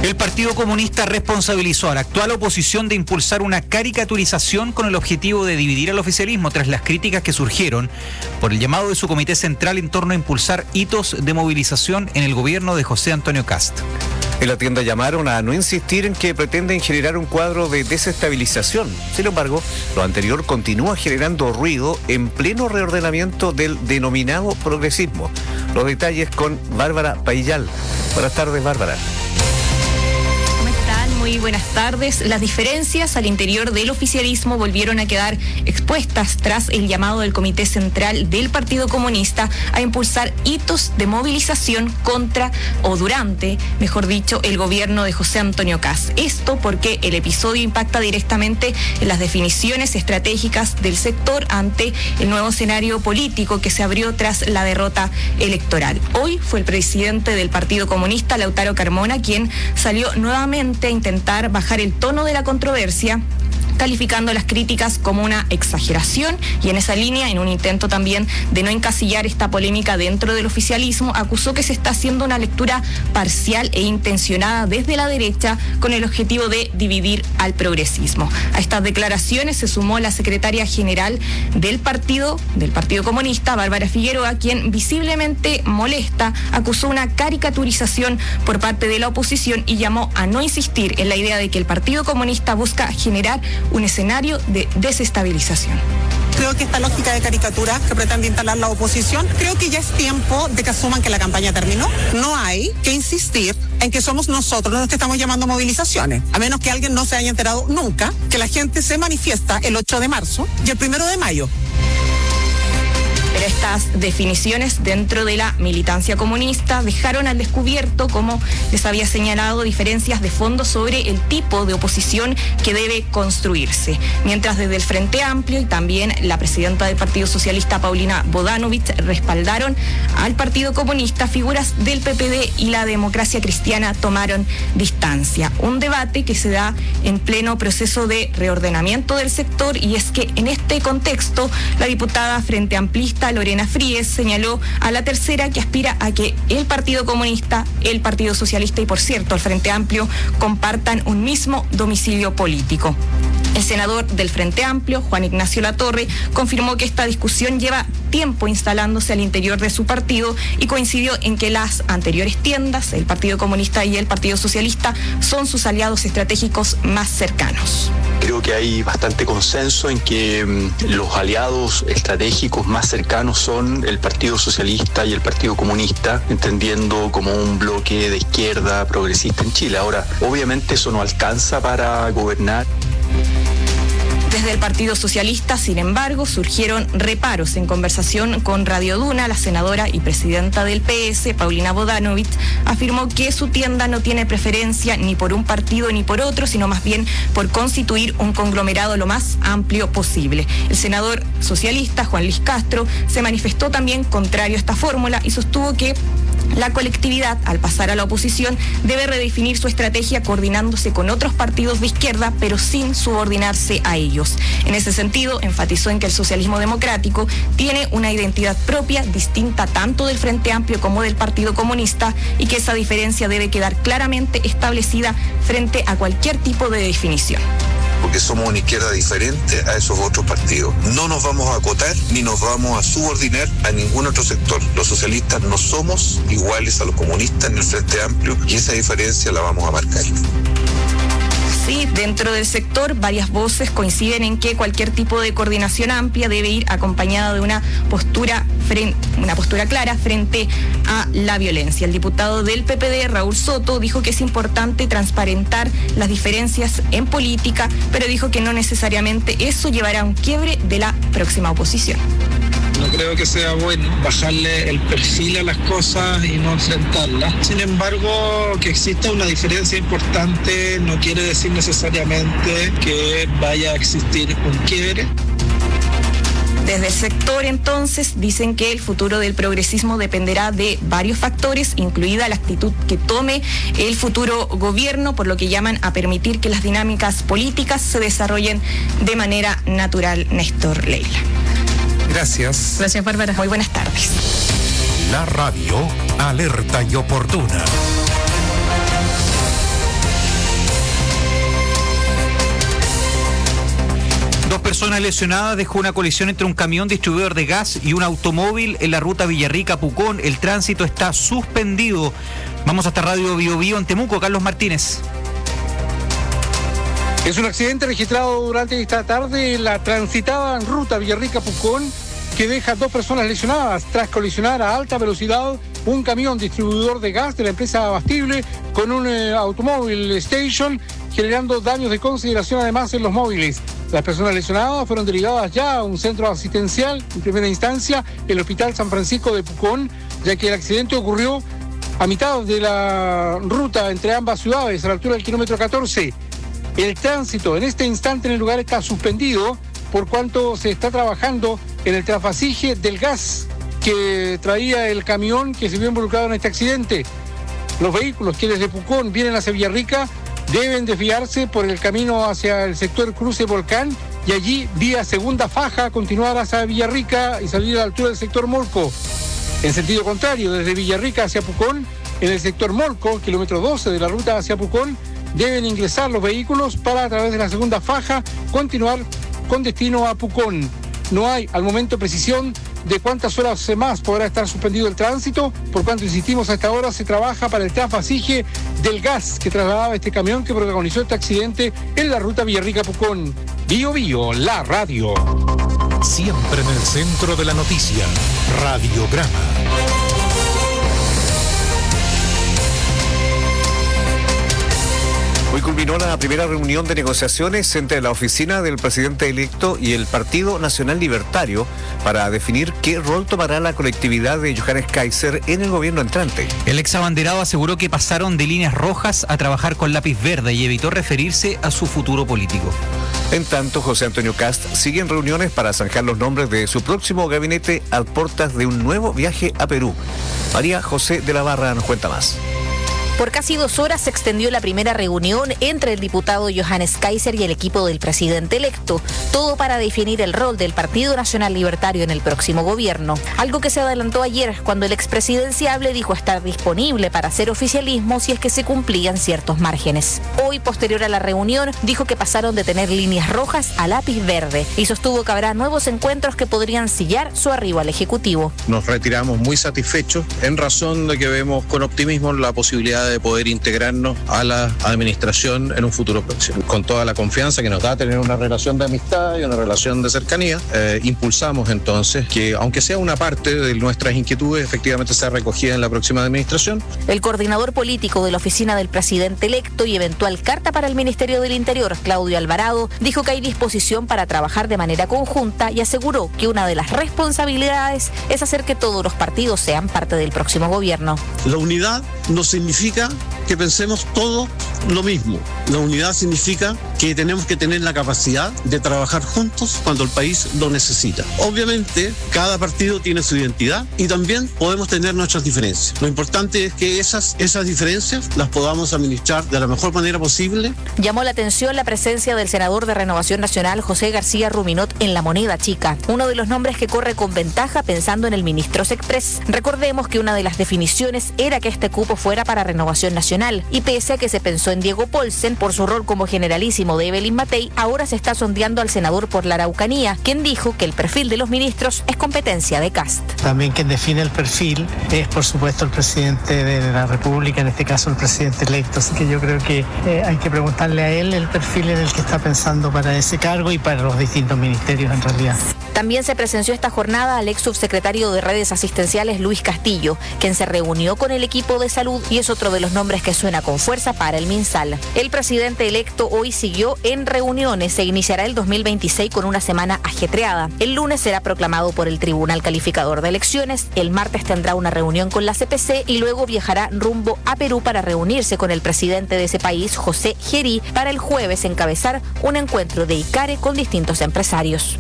[SPEAKER 7] El Partido Comunista responsabilizó a la actual oposición de impulsar una caricaturización con el objetivo de dividir al oficialismo tras las críticas que surgieron por el llamado de su comité central en torno a impulsar hitos de movilización en el gobierno de José Antonio Kast.
[SPEAKER 6] En la tienda llamaron a no insistir en que pretenden generar un cuadro de desestabilización. Sin embargo, lo anterior continúa generando ruido en pleno reordenamiento del denominado progresismo. Los detalles con Bárbara Paillal. Buenas tardes, Bárbara.
[SPEAKER 5] Muy buenas tardes. Las diferencias al interior del oficialismo volvieron a quedar expuestas tras el llamado del Comité Central del Partido Comunista a impulsar hitos de movilización contra o durante, mejor dicho, el gobierno de José Antonio Kast. Esto porque el episodio impacta directamente en las definiciones estratégicas del sector ante el nuevo escenario político que se abrió tras la derrota electoral. Hoy fue el presidente del Partido Comunista, Lautaro Carmona, quien salió nuevamente a intentar bajar el tono de la controversia, calificando las críticas como una exageración, y en esa línea, en un intento también de no encasillar esta polémica dentro del oficialismo, acusó que se está haciendo una lectura parcial e intencionada desde la derecha con el objetivo de dividir al progresismo. A estas declaraciones se sumó la secretaria general del partido, del Partido Comunista, Bárbara Figueroa, quien visiblemente molesta acusó una caricaturización por parte de la oposición y llamó a no insistir en la idea de que el Partido Comunista busca generar un escenario de desestabilización.
[SPEAKER 8] Creo que esta lógica de caricatura que pretende instalar la oposición, creo que ya es tiempo de que asuman que la campaña terminó. No hay que insistir en que somos nosotros los que estamos llamando movilizaciones, a menos que alguien no se haya enterado nunca que la gente se manifiesta el ocho de marzo y el primero de mayo.
[SPEAKER 5] Pero estas definiciones dentro de la militancia comunista dejaron al descubierto, como les había señalado, diferencias de fondo sobre el tipo de oposición que debe construirse. Mientras desde el Frente Amplio y también la presidenta del Partido Socialista, Paulina Bodanovich, respaldaron al Partido Comunista, figuras del P P D y la Democracia Cristiana tomaron distancia. Un debate que se da en pleno proceso de reordenamiento del sector, y es que en este contexto la diputada Frente Amplista Lorena Fríes señaló a la tercera que aspira a que el Partido Comunista, el Partido Socialista y, por cierto, el Frente Amplio compartan un mismo domicilio político. El senador del Frente Amplio, Juan Ignacio Latorre, confirmó que esta discusión lleva tiempo instalándose al interior de su partido y coincidió en que las anteriores tiendas, el Partido Comunista y el Partido Socialista, son sus aliados estratégicos más cercanos.
[SPEAKER 9] Creo que hay bastante consenso en que um, los aliados estratégicos más cercanos son el Partido Socialista y el Partido Comunista, entendiendo como un bloque de izquierda progresista en Chile. Ahora, obviamente eso no alcanza para gobernar.
[SPEAKER 5] Desde el Partido Socialista, sin embargo, surgieron reparos. En conversación con Radio Duna, la senadora y presidenta del P S, Paulina Bodanovich, afirmó que su tienda no tiene preferencia ni por un partido ni por otro, sino más bien por constituir un conglomerado lo más amplio posible. El senador socialista, Juan Luis Castro, se manifestó también contrario a esta fórmula y sostuvo que la colectividad, al pasar a la oposición, debe redefinir su estrategia coordinándose con otros partidos de izquierda, pero sin subordinarse a ellos. En ese sentido, enfatizó en que el socialismo democrático tiene una identidad propia, distinta tanto del Frente Amplio como del Partido Comunista, y que esa diferencia debe quedar claramente establecida frente a cualquier tipo de definición.
[SPEAKER 12] Porque somos una izquierda diferente a esos otros partidos. No nos vamos a acotar ni nos vamos a subordinar a ningún otro sector. Los socialistas no somos iguales a los comunistas en el Frente Amplio, y esa diferencia la vamos a marcar.
[SPEAKER 5] Sí, dentro del sector, varias voces coinciden en que cualquier tipo de coordinación amplia debe ir acompañada de una postura, frente, una postura clara frente a la violencia. El diputado del P P D, Raúl Soto, dijo que es importante transparentar las diferencias en política, pero dijo que no necesariamente eso llevará a un quiebre de la próxima oposición.
[SPEAKER 13] No creo que sea bueno bajarle el perfil a las cosas y no enfrentarlas. Sin embargo, que exista una diferencia importante no quiere decir necesariamente que vaya a existir un quiebre.
[SPEAKER 5] Desde el sector, entonces, dicen que el futuro del progresismo dependerá de varios factores, incluida la actitud que tome el futuro gobierno, por lo que llaman a permitir que las dinámicas políticas se desarrollen de manera natural. Néstor Leila.
[SPEAKER 12] Gracias.
[SPEAKER 5] Gracias, Bárbara. Muy buenas tardes.
[SPEAKER 10] La radio alerta y oportuna.
[SPEAKER 7] Dos personas lesionadas dejó una colisión entre un camión distribuidor de gas y un automóvil en la ruta Villarrica-Pucón. El tránsito está suspendido. Vamos hasta Radio Bio Bio en Temuco. Carlos Martínez.
[SPEAKER 1] Es un accidente registrado durante esta tarde en la transitada ruta Villarrica-Pucón que deja dos personas lesionadas tras colisionar a alta velocidad un camión distribuidor de gas de la empresa Abastible con un eh, automóvil station, generando daños de consideración además en los móviles. Las personas lesionadas fueron derivadas ya a un centro asistencial en primera instancia, el Hospital San Francisco de Pucón, ya que el accidente ocurrió a mitad de la ruta entre ambas ciudades, a la altura del kilómetro catorce. El tránsito en este instante en el lugar está suspendido por cuanto se está trabajando en el trasvasije del gas que traía el camión que se vio involucrado en este accidente. Los vehículos que desde Pucón vienen hacia Villarrica deben desviarse por el camino hacia el sector Cruce Volcán y allí, vía segunda faja, continuar hacia Villarrica y salir a la altura del sector Molco. En sentido contrario, desde Villarrica hacia Pucón, en el sector Molco, kilómetro doce de la ruta hacia Pucón, deben ingresar los vehículos para, a través de la segunda faja, continuar con destino a Pucón. No hay al momento precisión de cuántas horas más podrá estar suspendido el tránsito, por cuanto, insistimos, a esta hora se trabaja para el trasvasije del gas que trasladaba este camión que protagonizó este accidente en la ruta Villarrica-Pucón. Bio Bio, la radio.
[SPEAKER 10] Siempre en el centro de la noticia, Radiograma.
[SPEAKER 6] Hoy culminó la primera reunión de negociaciones entre la oficina del presidente electo y el Partido Nacional Libertario para definir qué rol tomará la colectividad de Johannes Kaiser en el gobierno entrante.
[SPEAKER 7] El ex abanderado aseguró que pasaron de líneas rojas a trabajar con lápiz verde y evitó referirse a su futuro político.
[SPEAKER 6] En tanto, José Antonio Kast sigue en reuniones para zanjar los nombres de su próximo gabinete a puertas de un nuevo viaje a Perú. María José de la Barra nos cuenta más.
[SPEAKER 4] Por casi dos horas se extendió la primera reunión entre el diputado Johannes Kaiser y el equipo del presidente electo, todo para definir el rol del Partido Nacional Libertario en el próximo gobierno. Algo que se adelantó ayer cuando el expresidenciable dijo estar disponible para hacer oficialismo si es que se cumplían ciertos márgenes. Hoy, posterior a la reunión, dijo que pasaron de tener líneas rojas a lápiz verde y sostuvo que habrá nuevos encuentros que podrían sillar su arribo al Ejecutivo.
[SPEAKER 14] Nos retiramos muy satisfechos en razón de que vemos con optimismo la posibilidad de poder integrarnos a la administración en un futuro próximo. Con toda la confianza que nos da tener una relación de amistad y una relación de cercanía, eh, impulsamos entonces que, aunque sea una parte de nuestras inquietudes, efectivamente sea recogida en la próxima administración.
[SPEAKER 4] El coordinador político de la oficina del presidente electo y eventual carta para el Ministerio del Interior, Claudio Alvarado, dijo que hay disposición para trabajar de manera conjunta y aseguró que una de las responsabilidades es hacer que todos los partidos sean parte del próximo gobierno.
[SPEAKER 16] La unidad no significa que pensemos todo lo mismo. La unidad significa que tenemos que tener la capacidad de trabajar juntos cuando el país lo necesita. Obviamente, cada partido tiene su identidad y también podemos tener nuestras diferencias. Lo importante es que esas, esas diferencias las podamos administrar de la mejor manera posible.
[SPEAKER 4] Llamó la atención la presencia del senador de Renovación Nacional, José García Ruminot, en la moneda chica, uno de los nombres que corre con ventaja pensando en el ministro Sexpress. Recordemos que una de las definiciones era que este cupo fuera para Renovación Nacional, y pese a que se pensó en Diego Paulsen por su rol como generalísimo de Evelyn Matei, ahora se está sondeando al senador por la Araucanía, quien dijo que el perfil de los ministros es competencia de Kast.
[SPEAKER 17] También quien define el perfil es, por supuesto, el presidente de la República, en este caso el presidente electo, así que yo creo que eh, hay que preguntarle a él el perfil en el que está pensando para ese cargo y para los distintos ministerios en realidad.
[SPEAKER 4] También se presenció esta jornada al ex subsecretario de redes asistenciales Luis Castillo, quien se reunió con el equipo de salud y es otro de los nombres que suena con fuerza para el MinSal. El presidente electo hoy siguió en reuniones. Se iniciará el dos mil veintiséis con una semana ajetreada. El lunes será proclamado por el Tribunal Calificador de Elecciones. El martes tendrá una reunión con la C P C y luego viajará rumbo a Perú para reunirse con el presidente de ese país, José Gerí, para el jueves encabezar un encuentro de ICARE con distintos empresarios.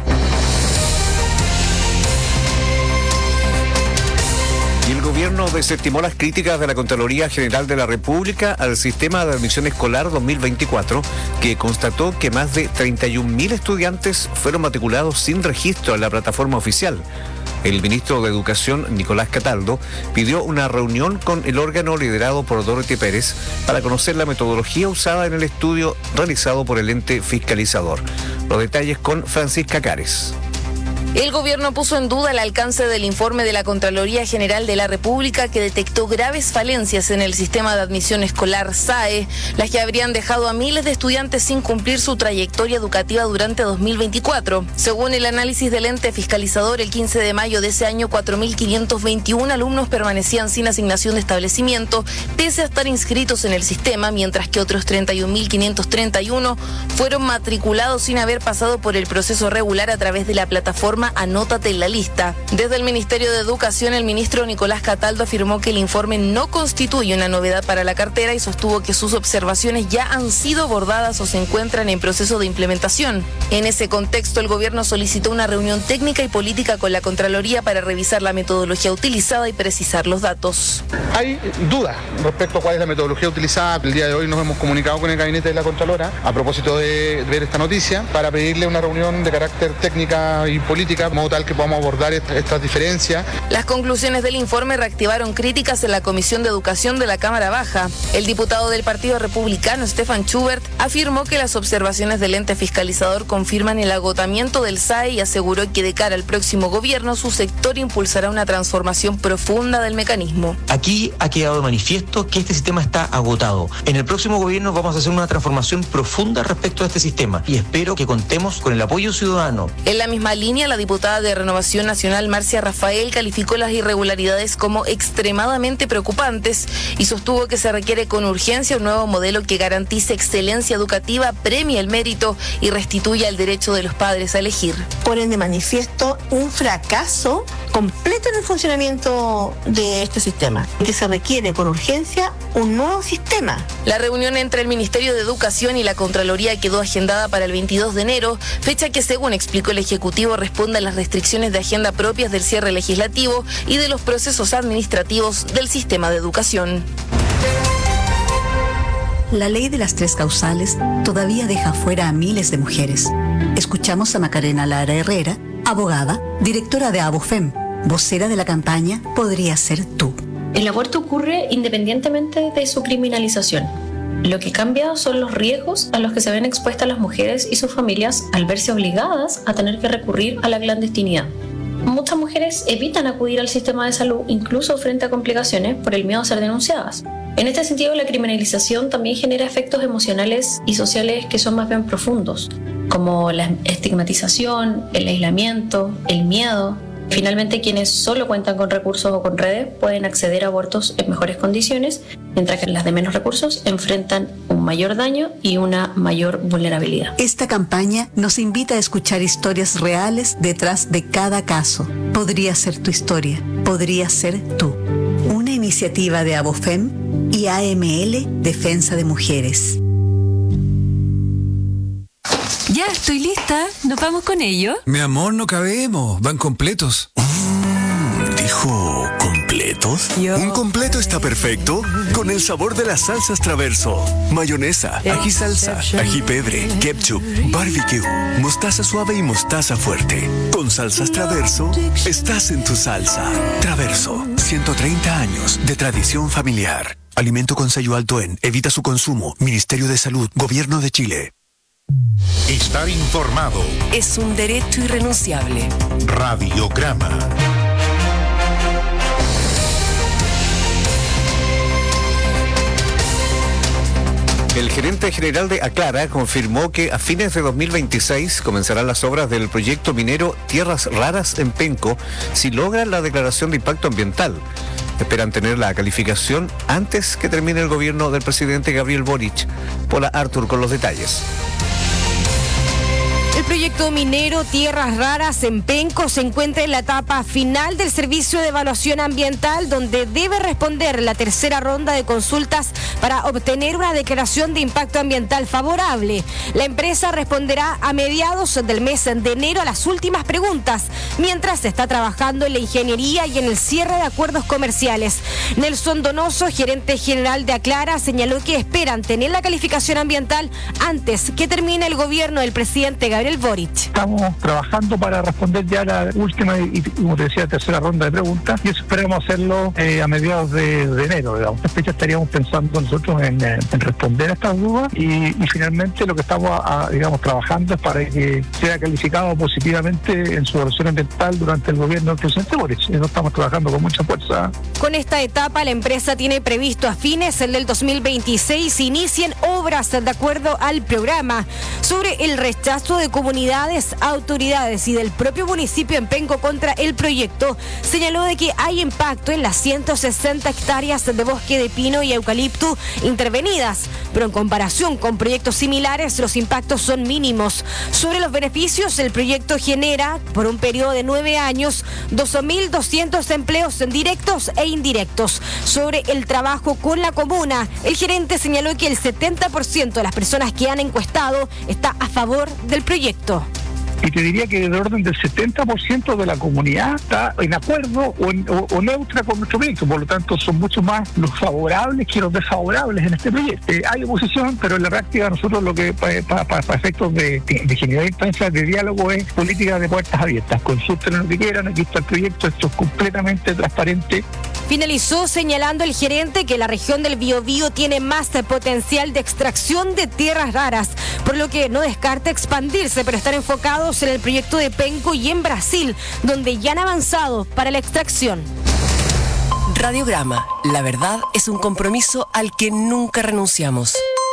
[SPEAKER 6] Y el gobierno desestimó las críticas de la Contraloría General de la República al sistema de admisión escolar dos mil veinticuatro, que constató que más de treinta y un mil estudiantes fueron matriculados sin registro en la plataforma oficial. El ministro de Educación, Nicolás Cataldo, pidió una reunión con el órgano liderado por Dorothy Pérez para conocer la metodología usada en el estudio realizado por el ente fiscalizador. Los detalles con Francisca Cares.
[SPEAKER 2] El gobierno puso en duda el alcance del informe de la Contraloría General de la República que detectó graves falencias en el sistema de admisión escolar S A E, las que habrían dejado a miles de estudiantes sin cumplir su trayectoria educativa durante dos mil veinticuatro. Según el análisis del ente fiscalizador, el quince de mayo de ese año, cuatro mil quinientos veintiuno alumnos permanecían sin asignación de establecimiento, pese a estar inscritos en el sistema, mientras que otros treinta y un mil quinientos treinta y uno fueron matriculados sin haber pasado por el proceso regular a través de la plataforma Anótate en la lista. Desde el Ministerio de Educación, el ministro Nicolás Cataldo afirmó que el informe no constituye una novedad para la cartera y sostuvo que sus observaciones ya han sido abordadas o se encuentran en proceso de implementación. En ese contexto, el gobierno solicitó una reunión técnica y política con la Contraloría para revisar la metodología utilizada y precisar los datos.
[SPEAKER 18] Hay dudas respecto a cuál es la metodología utilizada. El día de hoy nos hemos comunicado con el gabinete de la Contralora a propósito de ver esta noticia para pedirle una reunión de carácter técnica y política, de modo tal que podamos abordar estas esta diferencias.
[SPEAKER 2] Las conclusiones del informe reactivaron críticas en la Comisión de Educación de la Cámara Baja. El diputado del Partido Republicano, Stefan Schubert, afirmó que las observaciones del ente fiscalizador confirman el agotamiento del S A E y aseguró que de cara al próximo gobierno su sector impulsará una transformación profunda del mecanismo.
[SPEAKER 19] Aquí ha quedado de manifiesto que este sistema está agotado. En el próximo gobierno vamos a hacer una transformación profunda respecto a este sistema y espero que contemos con el apoyo ciudadano.
[SPEAKER 2] En la misma línea, la diputada de Renovación Nacional, Marcia Rafael, calificó las irregularidades como extremadamente preocupantes y sostuvo que se requiere con urgencia un nuevo modelo que garantice excelencia educativa, premie el mérito y restituya el derecho de los padres a elegir.
[SPEAKER 20] Ponen de manifiesto un fracaso completo en el funcionamiento de este sistema, que se requiere con urgencia un nuevo sistema.
[SPEAKER 2] La reunión entre el Ministerio de Educación y la Contraloría quedó agendada para el veintidós de enero, fecha que, según explicó el Ejecutivo, responde a las restricciones de agenda propias del cierre legislativo y de los procesos administrativos del sistema de educación.
[SPEAKER 21] La ley de las tres causales todavía deja fuera a miles de mujeres. Escuchamos a Macarena Lara Herrera, abogada, directora de ABOFEM, vocera de la campaña Podría Ser Tú.
[SPEAKER 22] El aborto ocurre independientemente de su criminalización. Lo que cambia son los riesgos a los que se ven expuestas las mujeres y sus familias al verse obligadas a tener que recurrir a la clandestinidad. Muchas mujeres evitan acudir al sistema de salud incluso frente a complicaciones por el miedo a ser denunciadas. En este sentido, la criminalización también genera efectos emocionales y sociales que son más bien profundos, como la estigmatización, el aislamiento, el miedo. Finalmente, quienes solo cuentan con recursos o con redes pueden acceder a abortos en mejores condiciones, mientras que las de menos recursos enfrentan un mayor daño y una mayor vulnerabilidad.
[SPEAKER 21] Esta campaña nos invita a escuchar historias reales detrás de cada caso. Podría ser tu historia, podría ser tú. Una iniciativa de ABOFEM y A M L Defensa de Mujeres.
[SPEAKER 23] Ya, estoy lista. ¿Nos vamos con ello?
[SPEAKER 24] Mi amor, no cabemos. Van completos.
[SPEAKER 25] Mm, ¿Dijo completos?
[SPEAKER 23] Yo.
[SPEAKER 25] Un completo está perfecto con el sabor de las salsas Traverso. Mayonesa, ají salsa, ají pebre, ketchup, barbecue, mostaza suave y mostaza fuerte. Con salsas Traverso, estás en tu salsa. Traverso, ciento treinta años de tradición familiar. Alimento con sello alto en. Evita su consumo. Ministerio de Salud. Gobierno de Chile.
[SPEAKER 10] Estar informado
[SPEAKER 23] es un derecho irrenunciable.
[SPEAKER 10] Radiograma.
[SPEAKER 6] El gerente general de Aclara confirmó que a fines de dos mil veintiséis comenzarán las obras del proyecto minero Tierras Raras en Penco si logran la declaración de impacto ambiental. Esperan tener la calificación antes que termine el gobierno del presidente Gabriel Boric. Pola Artur con los detalles.
[SPEAKER 30] El proyecto minero Tierras Raras en Penco se encuentra en la etapa final del servicio de evaluación ambiental, donde debe responder la tercera ronda de consultas para obtener una declaración de impacto ambiental favorable. La empresa responderá a mediados del mes de enero a las últimas preguntas, mientras se está trabajando en la ingeniería y en el cierre de acuerdos comerciales. Nelson Donoso, gerente general de Aclara, señaló que esperan tener la calificación ambiental antes que termine el gobierno del presidente Gabriel Gabriel Boric.
[SPEAKER 3] Estamos trabajando para responder ya la última y, como te decía, tercera ronda de preguntas, y eso esperamos hacerlo eh, a mediados de, de enero, digamos. En esta fecha estaríamos pensando nosotros en, en responder a estas dudas y, y finalmente lo que estamos, a, digamos, trabajando es para que sea calificado positivamente en su evaluación ambiental durante el gobierno del presidente Boric. Y no estamos trabajando con mucha fuerza.
[SPEAKER 30] Con esta etapa, la empresa tiene previsto a fines del dos mil veintiséis inicien obras de acuerdo al programa. Sobre el rechazo de comunidades, autoridades y del propio municipio en Penco contra el proyecto, señaló de que hay impacto en las ciento sesenta hectáreas de bosque de pino y eucalipto intervenidas, pero en comparación con proyectos similares, los impactos son mínimos. Sobre los beneficios, el proyecto genera, por un periodo de nueve años, doce mil doscientos empleos directos e indirectos. Sobre el trabajo con la comuna, el gerente señaló que el setenta por ciento de las personas que han encuestado está a favor del proyecto.
[SPEAKER 3] Y te diría que del orden del setenta por ciento de la comunidad está en acuerdo o, en, o, o neutra con nuestro proyecto. Por lo tanto, son mucho más los favorables que los desfavorables en este proyecto. Eh, hay oposición, pero en la práctica nosotros lo que para pa, pa, pa efectos de, de generar instancias de diálogo es política de puertas abiertas. Consulten lo que quieran, aquí está el proyecto, esto es completamente transparente.
[SPEAKER 30] Finalizó señalando el gerente que la región del Biobío tiene más potencial de extracción de tierras raras, por lo que no descarta expandirse, pero estar enfocados en el proyecto de Penco y en Brasil, donde ya han avanzado para la extracción.
[SPEAKER 8] Radiograma, la verdad es un compromiso al que nunca renunciamos.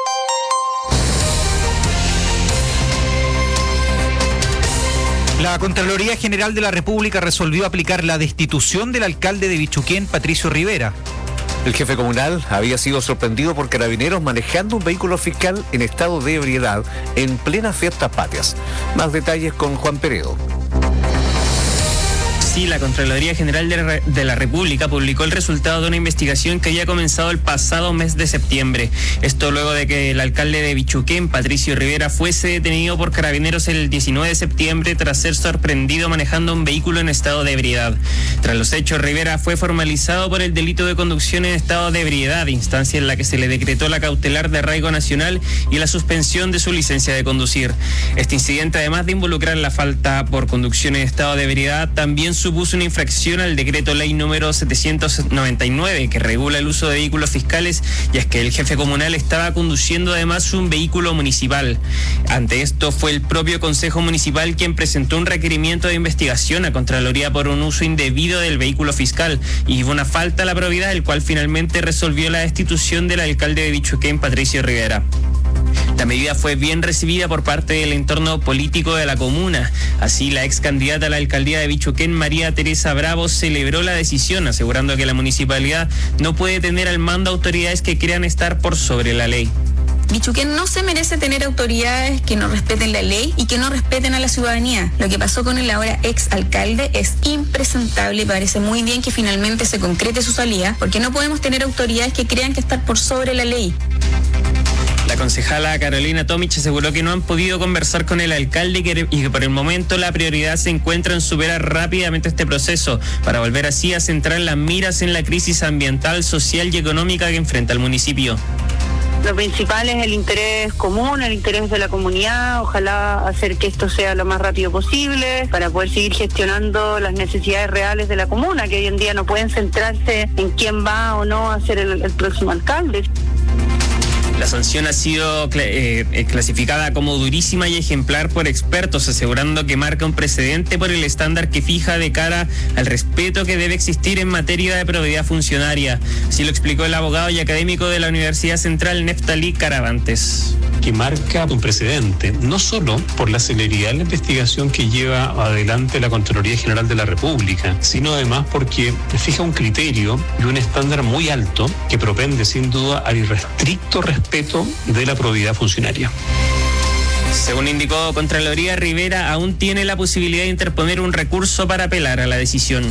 [SPEAKER 7] La Contraloría General de la República resolvió aplicar la destitución del alcalde de Bichuquén, Patricio Rivera.
[SPEAKER 6] El jefe comunal había sido sorprendido por carabineros manejando un vehículo fiscal en estado de ebriedad en plenas fiestas patrias. Más detalles con Juan Peredo.
[SPEAKER 9] Sí, la Contraloría General de, Re- de la República publicó el resultado de una investigación que había comenzado el pasado mes de septiembre. Esto luego de que el alcalde de Bichuquén, Patricio Rivera, fuese detenido por carabineros el diecinueve de septiembre tras ser sorprendido manejando un vehículo en estado de ebriedad. Tras los hechos, Rivera fue formalizado por el delito de conducción en estado de ebriedad, instancia en la que se le decretó la cautelar de arraigo nacional y la suspensión de su licencia de conducir. Este incidente, además de involucrar la falta por conducción en estado de ebriedad, también supuso una infracción al decreto ley número setecientos noventa y nueve que regula el uso de vehículos fiscales, y es que el jefe comunal estaba conduciendo además un vehículo municipal. Ante esto fue el propio Consejo Municipal quien presentó un requerimiento de investigación a Contraloría por un uso indebido del vehículo fiscal y una falta a la probidad, el cual finalmente resolvió la destitución del alcalde de Bichuquén, Patricio Rivera. La medida fue bien recibida por parte del entorno político de la comuna. Así, la ex candidata a la alcaldía de Bichuquén, María Teresa Bravo, celebró la decisión, asegurando que la municipalidad no puede tener al mando autoridades que crean estar por sobre la ley.
[SPEAKER 11] Bichuquén no se merece tener autoridades que no respeten la ley y que no respeten a la ciudadanía. Lo que pasó con el ahora ex alcalde es impresentable y parece muy bien que finalmente se concrete su salida, porque no podemos tener autoridades que crean que estar por sobre la ley.
[SPEAKER 9] La concejala Carolina Tomich aseguró que no han podido conversar con el alcalde y que, y que por el momento la prioridad se encuentra en superar rápidamente este proceso para volver así a centrar las miras en la crisis ambiental, social y económica que enfrenta el municipio.
[SPEAKER 13] Lo principal es el interés común, el interés de la comunidad, ojalá hacer que esto sea lo más rápido posible para poder seguir gestionando las necesidades reales de la comuna, que hoy en día no pueden centrarse en quién va o no a ser el, el próximo alcalde.
[SPEAKER 9] La sanción ha sido eh, clasificada como durísima y ejemplar por expertos, asegurando que marca un precedente por el estándar que fija de cara al respeto que debe existir en materia de probidad funcionaria. Así lo explicó el abogado y académico de la Universidad Central, Neftalí Caravantes.
[SPEAKER 15] Que marca un precedente, no solo por la celeridad de la investigación que lleva adelante la Contraloría General de la República, sino además porque fija un criterio y un estándar muy alto que propende sin duda al irrestricto respeto de la probidad funcionaria.
[SPEAKER 9] Según indicó Contraloría, Rivera aún tiene la posibilidad de interponer un recurso para apelar a la decisión.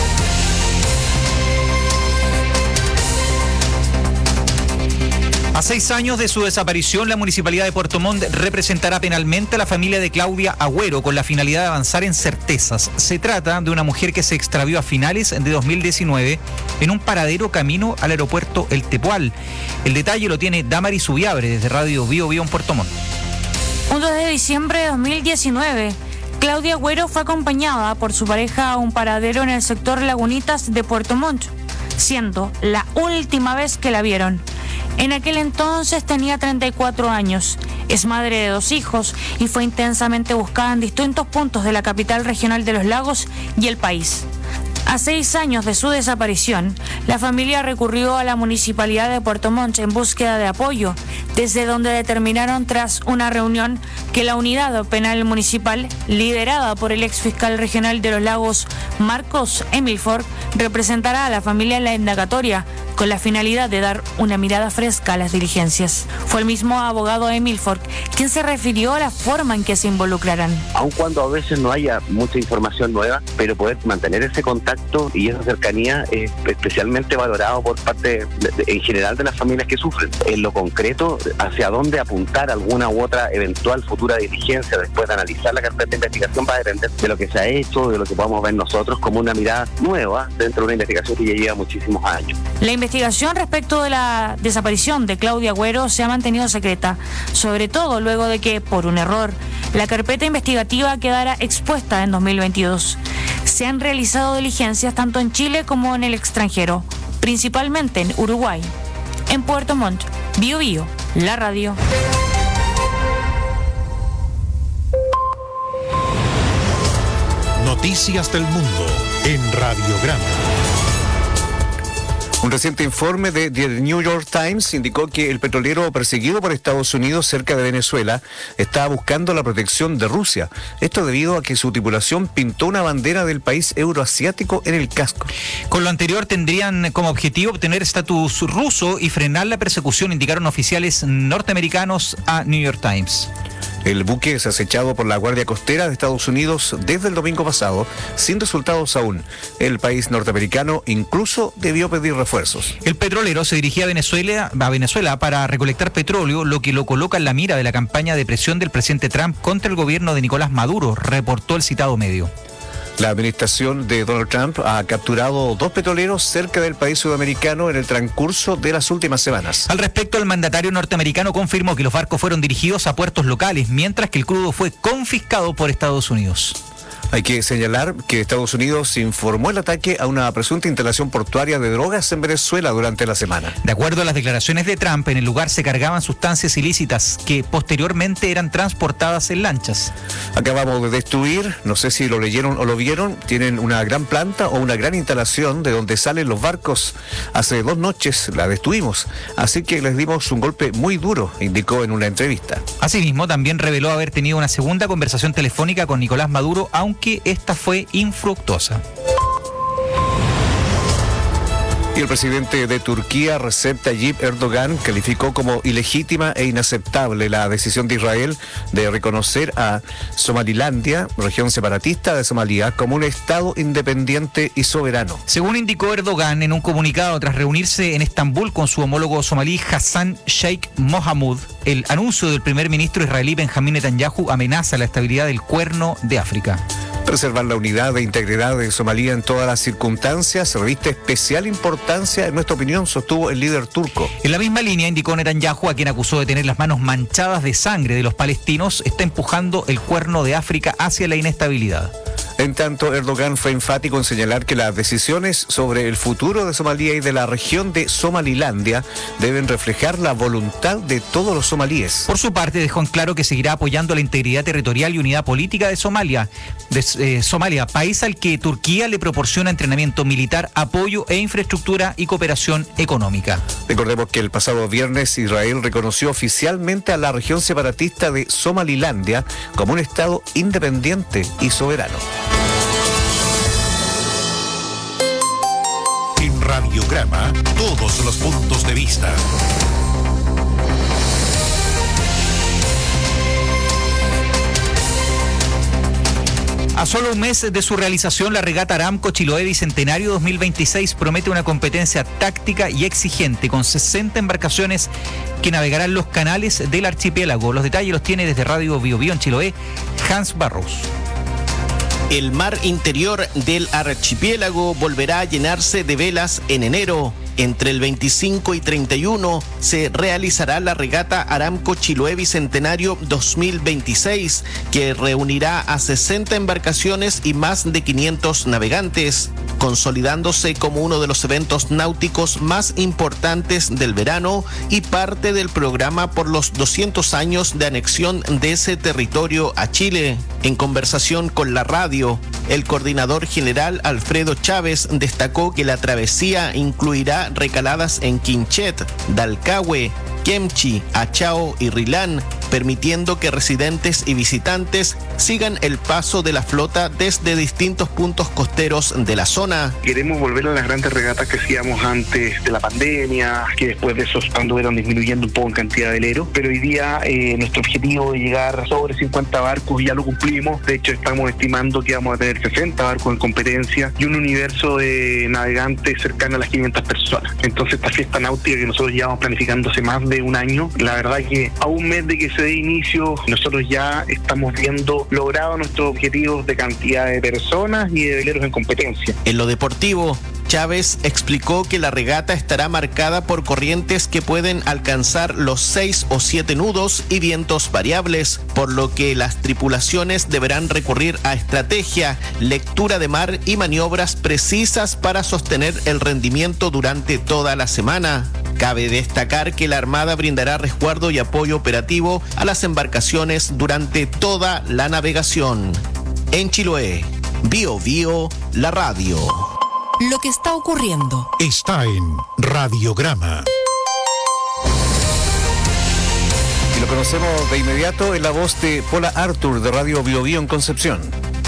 [SPEAKER 7] A seis años de su desaparición, la Municipalidad de Puerto Montt representará penalmente a la familia de Claudia Agüero con la finalidad de avanzar en certezas. Se trata de una mujer que se extravió a finales de dos mil diecinueve en un paradero camino al aeropuerto El Tepual. El detalle lo tiene Damaris Ubiabre desde Radio Bio Bio en Puerto Montt.
[SPEAKER 1] Un dos de diciembre de dos mil diecinueve, Claudia Agüero fue acompañada por su pareja a un paradero en el sector Lagunitas de Puerto Montt, siendo la última vez que la vieron. En aquel entonces tenía treinta y cuatro años, es madre de dos hijos y fue intensamente buscada en distintos puntos de la capital regional de los Lagos y el país. A seis años de su desaparición, la familia recurrió a la municipalidad de Puerto Montt en búsqueda de apoyo, desde donde determinaron tras una reunión que la unidad penal municipal, liderada por el ex fiscal regional de los Lagos, Marcos Emilford, representará a la familia en la indagatoria, con la finalidad de dar una mirada fresca a las diligencias. Fue el mismo abogado Emilford quien se refirió a la forma en que se involucrarán.
[SPEAKER 5] Aun cuando a veces no haya mucha información nueva, pero poder mantener ese contacto y esa cercanía es especialmente valorado por parte de, de, en general de las familias que sufren. En lo concreto, hacia dónde apuntar alguna u otra eventual futura diligencia después de analizar la carpeta de investigación va a depender de lo que se ha hecho, de lo que podamos ver nosotros como una mirada nueva dentro de una investigación que ya lleva muchísimos años.
[SPEAKER 1] La investigación respecto de la desaparición de Claudia Agüero se ha mantenido secreta, sobre todo luego de que, por un error, la carpeta investigativa quedara expuesta en dos mil veintidós. Se han realizado diligencias tanto en Chile como en el extranjero, principalmente en Uruguay. En Puerto Montt, Bio Bio, la radio.
[SPEAKER 10] Noticias del mundo en Radiograma.
[SPEAKER 6] Un reciente informe de The New York Times indicó que el petrolero perseguido por Estados Unidos cerca de Venezuela estaba buscando la protección de Rusia. Esto debido a que su tripulación pintó una bandera del país euroasiático en el casco.
[SPEAKER 7] Con lo anterior tendrían como objetivo obtener estatus ruso y frenar la persecución, indicaron oficiales norteamericanos a New York Times.
[SPEAKER 6] El buque es acechado por la Guardia Costera de Estados Unidos desde el domingo pasado, sin resultados aún. El país norteamericano incluso debió pedir refuerzos.
[SPEAKER 7] El petrolero se dirigía a Venezuela, a Venezuela para recolectar petróleo, lo que lo coloca en la mira de la campaña de presión del presidente Trump contra el gobierno de Nicolás Maduro, reportó el citado medio.
[SPEAKER 6] La administración de Donald Trump ha capturado dos petroleros cerca del país sudamericano en el transcurso de las últimas semanas.
[SPEAKER 7] Al respecto, el mandatario norteamericano confirmó que los barcos fueron dirigidos a puertos locales, mientras que el crudo fue confiscado por Estados Unidos.
[SPEAKER 6] Hay que señalar que Estados Unidos informó el ataque a una presunta instalación portuaria de drogas en Venezuela durante la semana.
[SPEAKER 7] De acuerdo a las declaraciones de Trump, en el lugar se cargaban sustancias ilícitas que posteriormente eran transportadas en lanchas.
[SPEAKER 6] Acabamos de destruir, no sé si lo leyeron o lo vieron, tienen una gran planta o una gran instalación de donde salen los barcos. Hace dos noches la destruimos, así que les dimos un golpe muy duro, indicó en una entrevista.
[SPEAKER 7] Asimismo, también reveló haber tenido una segunda conversación telefónica con Nicolás Maduro, aunque que esta fue infructuosa.
[SPEAKER 6] Y el presidente de Turquía, Recep Tayyip Erdogan, calificó como ilegítima e inaceptable la decisión de Israel de reconocer a Somalilandia, región separatista de Somalia, como un estado independiente y soberano.
[SPEAKER 7] Según indicó Erdogan en un comunicado tras reunirse en Estambul con su homólogo somalí Hassan Sheikh Mohamud, el anuncio del primer ministro israelí Benjamín Netanyahu amenaza la estabilidad del Cuerno de África.
[SPEAKER 6] Preservar la unidad e integridad de Somalia en todas las circunstancias reviste especial importancia, en nuestra opinión, sostuvo el líder turco.
[SPEAKER 7] En la misma línea indicó Netanyahu, a quien acusó de tener las manos manchadas de sangre de los palestinos, está empujando el Cuerno de África hacia la inestabilidad.
[SPEAKER 6] En tanto, Erdogan fue enfático en señalar que las decisiones sobre el futuro de Somalia y de la región de Somalilandia deben reflejar la voluntad de todos los somalíes.
[SPEAKER 7] Por su parte, dejó en claro que seguirá apoyando la integridad territorial y unidad política de Somalia, de eh, Somalia, país al que Turquía le proporciona entrenamiento militar, apoyo e infraestructura y cooperación económica.
[SPEAKER 6] Recordemos que el pasado viernes Israel reconoció oficialmente a la región separatista de Somalilandia como un estado independiente y soberano.
[SPEAKER 10] En Radiograma, todos los puntos de vista.
[SPEAKER 7] A solo un mes de su realización, la regata Aramco Chiloé Bicentenario dos mil veintiséis promete una competencia táctica y exigente con sesenta embarcaciones que navegarán los canales del archipiélago. Los detalles los tiene desde Radio Bio Bio en Chiloé, Hans Barros.
[SPEAKER 12] El mar interior del archipiélago volverá a llenarse de velas en enero
[SPEAKER 4] Entre el veinticinco y treinta y uno se realizará la regata Aramco Chiloé Bicentenario dos mil veintiséis, que reunirá a sesenta embarcaciones y más de quinientos navegantes, consolidándose como uno de los eventos náuticos más importantes del verano y parte del programa por los doscientos años de anexión de ese territorio a Chile. En conversación con la radio, el coordinador general Alfredo Chávez destacó que la travesía incluirá recaladas en Quinchet, Dalcahue, Kemchi, Achao y Rilán, permitiendo que residentes y visitantes sigan el paso de la flota desde distintos puntos costeros de la zona.
[SPEAKER 12] Queremos volver a las grandes regatas que hacíamos antes de la pandemia, que después de eso anduvieron disminuyendo un poco en cantidad de veleros, pero hoy día eh, nuestro objetivo de llegar sobre cincuenta barcos ya lo cumplimos. De hecho, estamos estimando que vamos a tener sesenta barcos en competencia y un universo de navegantes cercano a las quinientas personas. Entonces, esta fiesta náutica que nosotros llevamos planificando hace más de un año, la verdad que a un mes de que se dé inicio, nosotros ya estamos viendo logrado nuestros objetivos de cantidad de personas y de veleros en competencia.
[SPEAKER 4] En lo deportivo, Chávez explicó que la regata estará marcada por corrientes que pueden alcanzar los seis o siete nudos y vientos variables, por lo que las tripulaciones deberán recurrir a estrategia, lectura de mar y maniobras precisas para sostener el rendimiento durante toda la semana. Cabe destacar que la Armada brindará resguardo y apoyo operativo a las embarcaciones durante toda la navegación. En Chiloé, Bio Bio, la radio.
[SPEAKER 8] Lo que está ocurriendo
[SPEAKER 10] está en Radiograma.
[SPEAKER 6] Y lo conocemos de inmediato en la voz de Paula Arthur de Radio Bio Bio en Concepción.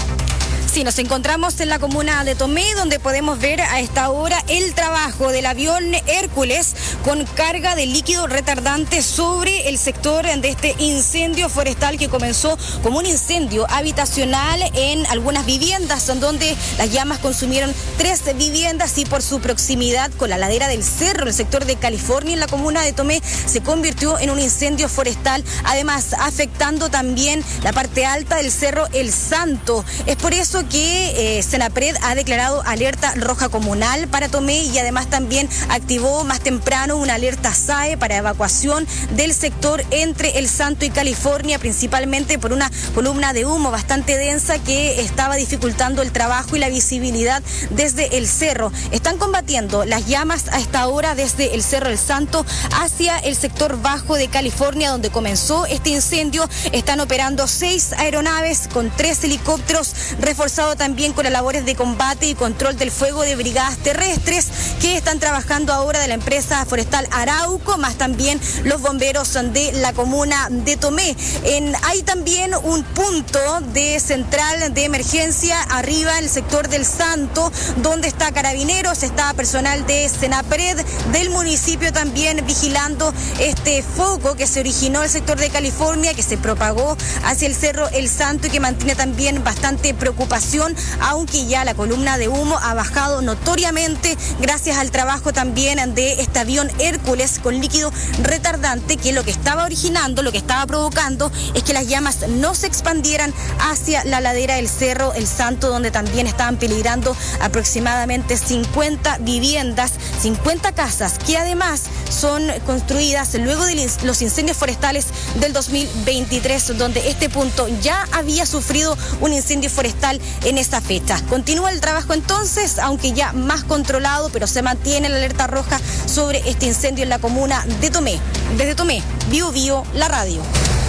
[SPEAKER 30] Sí, nos encontramos en la comuna de Tomé, donde podemos ver a esta hora el trabajo del avión Hércules con carga de líquido retardante sobre el sector de este incendio forestal que comenzó como un incendio habitacional en algunas viviendas, donde las llamas consumieron tres viviendas y por su proximidad con la ladera del cerro, el sector de California, en la comuna de Tomé, se convirtió en un incendio forestal, además afectando también la parte alta del cerro El Santo. Es por eso que eh, Senapred ha declarado alerta roja comunal para Tomé y además también activó más temprano una alerta S A E para evacuación del sector entre El Santo y California, principalmente por una columna de humo bastante densa que estaba dificultando el trabajo y la visibilidad desde el cerro. Están combatiendo las llamas a esta hora desde el Cerro El Santo hacia el sector bajo de California, donde comenzó este incendio. Están operando seis aeronaves con tres helicópteros, reforzados también con las labores de combate y control del fuego de brigadas terrestres que están trabajando ahora de la empresa forestal Arauco, más también los bomberos de la comuna de Tomé. En, hay también un punto de central de emergencia arriba en el sector del Santo, donde está Carabineros, está personal de Senapred del municipio también vigilando este foco que se originó en el sector de California, que se propagó hacia el Cerro El Santo y que mantiene también bastante preocupación, aunque ya la columna de humo ha bajado notoriamente gracias al trabajo también de este avión Hércules con líquido retardante, que lo que estaba originando, lo que estaba provocando es que las llamas no se expandieran hacia la ladera del Cerro El Santo, donde también estaban peligrando aproximadamente cincuenta viviendas, cincuenta casas, que además son construidas luego de los incendios forestales del dos mil veintitrés, donde este punto ya había sufrido un incendio forestal en esa fecha. Continúa el trabajo entonces, aunque ya más controlado, pero se mantiene la alerta roja sobre este incendio en la comuna de Tomé. Desde Tomé, Bio Bio, la radio.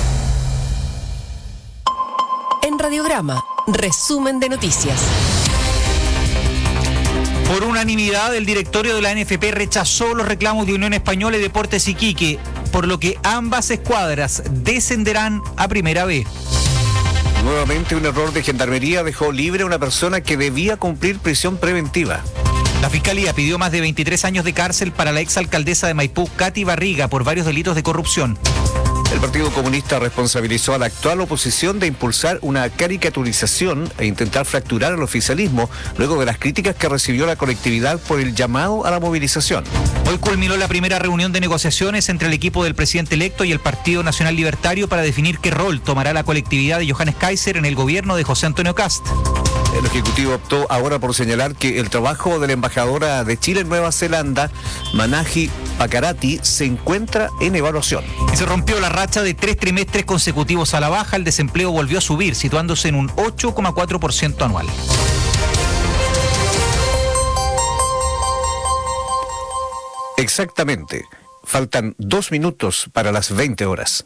[SPEAKER 8] En Radiograma, resumen de noticias.
[SPEAKER 7] Por unanimidad, el directorio de la N F P rechazó los reclamos de Unión Española y Deportes Iquique, por lo que ambas escuadras descenderán a Primera B.
[SPEAKER 6] Nuevamente un error de gendarmería dejó libre a una persona que debía cumplir prisión preventiva.
[SPEAKER 7] La Fiscalía pidió más de veintitrés años de cárcel para la exalcaldesa de Maipú, Katy Barriga, por varios delitos de corrupción.
[SPEAKER 6] El Partido Comunista responsabilizó a la actual oposición de impulsar una caricaturización e intentar fracturar al oficialismo luego de las críticas que recibió la colectividad por el llamado a la movilización.
[SPEAKER 7] Hoy culminó la primera reunión de negociaciones entre el equipo del presidente electo y el Partido Nacional Libertario para definir qué rol tomará la colectividad de Johannes Kaiser en el gobierno de José Antonio Kast.
[SPEAKER 6] El Ejecutivo optó ahora por señalar que el trabajo de la embajadora de Chile en Nueva Zelanda, Manahi Pakarati, se encuentra en evaluación.
[SPEAKER 7] Y se rompió la racha de tres trimestres consecutivos a la baja. El desempleo volvió a subir, situándose en un ocho coma cuatro por ciento anual.
[SPEAKER 6] Exactamente. Faltan dos minutos para las veinte horas.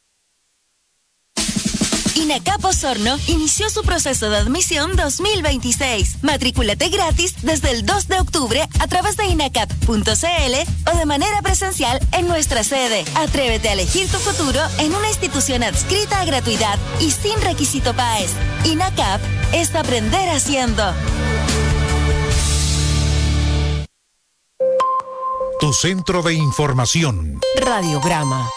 [SPEAKER 14] INACAP Osorno inició su proceso de admisión dos mil veintiséis. Matrículate gratis desde el dos de octubre a través de inacap punto c l o de manera presencial en nuestra sede. Atrévete a elegir tu futuro en una institución adscrita a gratuidad y sin requisito P A E S. INACAP es aprender haciendo.
[SPEAKER 10] Tu centro de información.
[SPEAKER 8] Radiograma.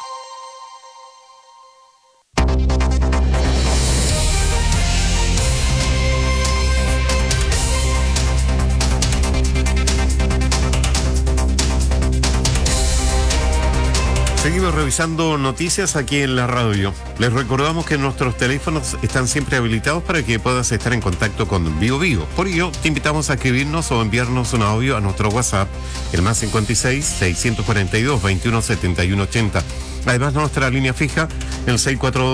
[SPEAKER 16] Seguimos revisando noticias aquí en la radio. Les recordamos que nuestros teléfonos están siempre habilitados para que puedas estar en contacto con Bio Bio. Por ello, te invitamos a escribirnos o enviarnos un audio a nuestro WhatsApp, el más cincuenta y seis, seiscientos cuarenta y dos, veintiuno setenta y uno ochenta. Además, nuestra línea fija, el seis cuatro dos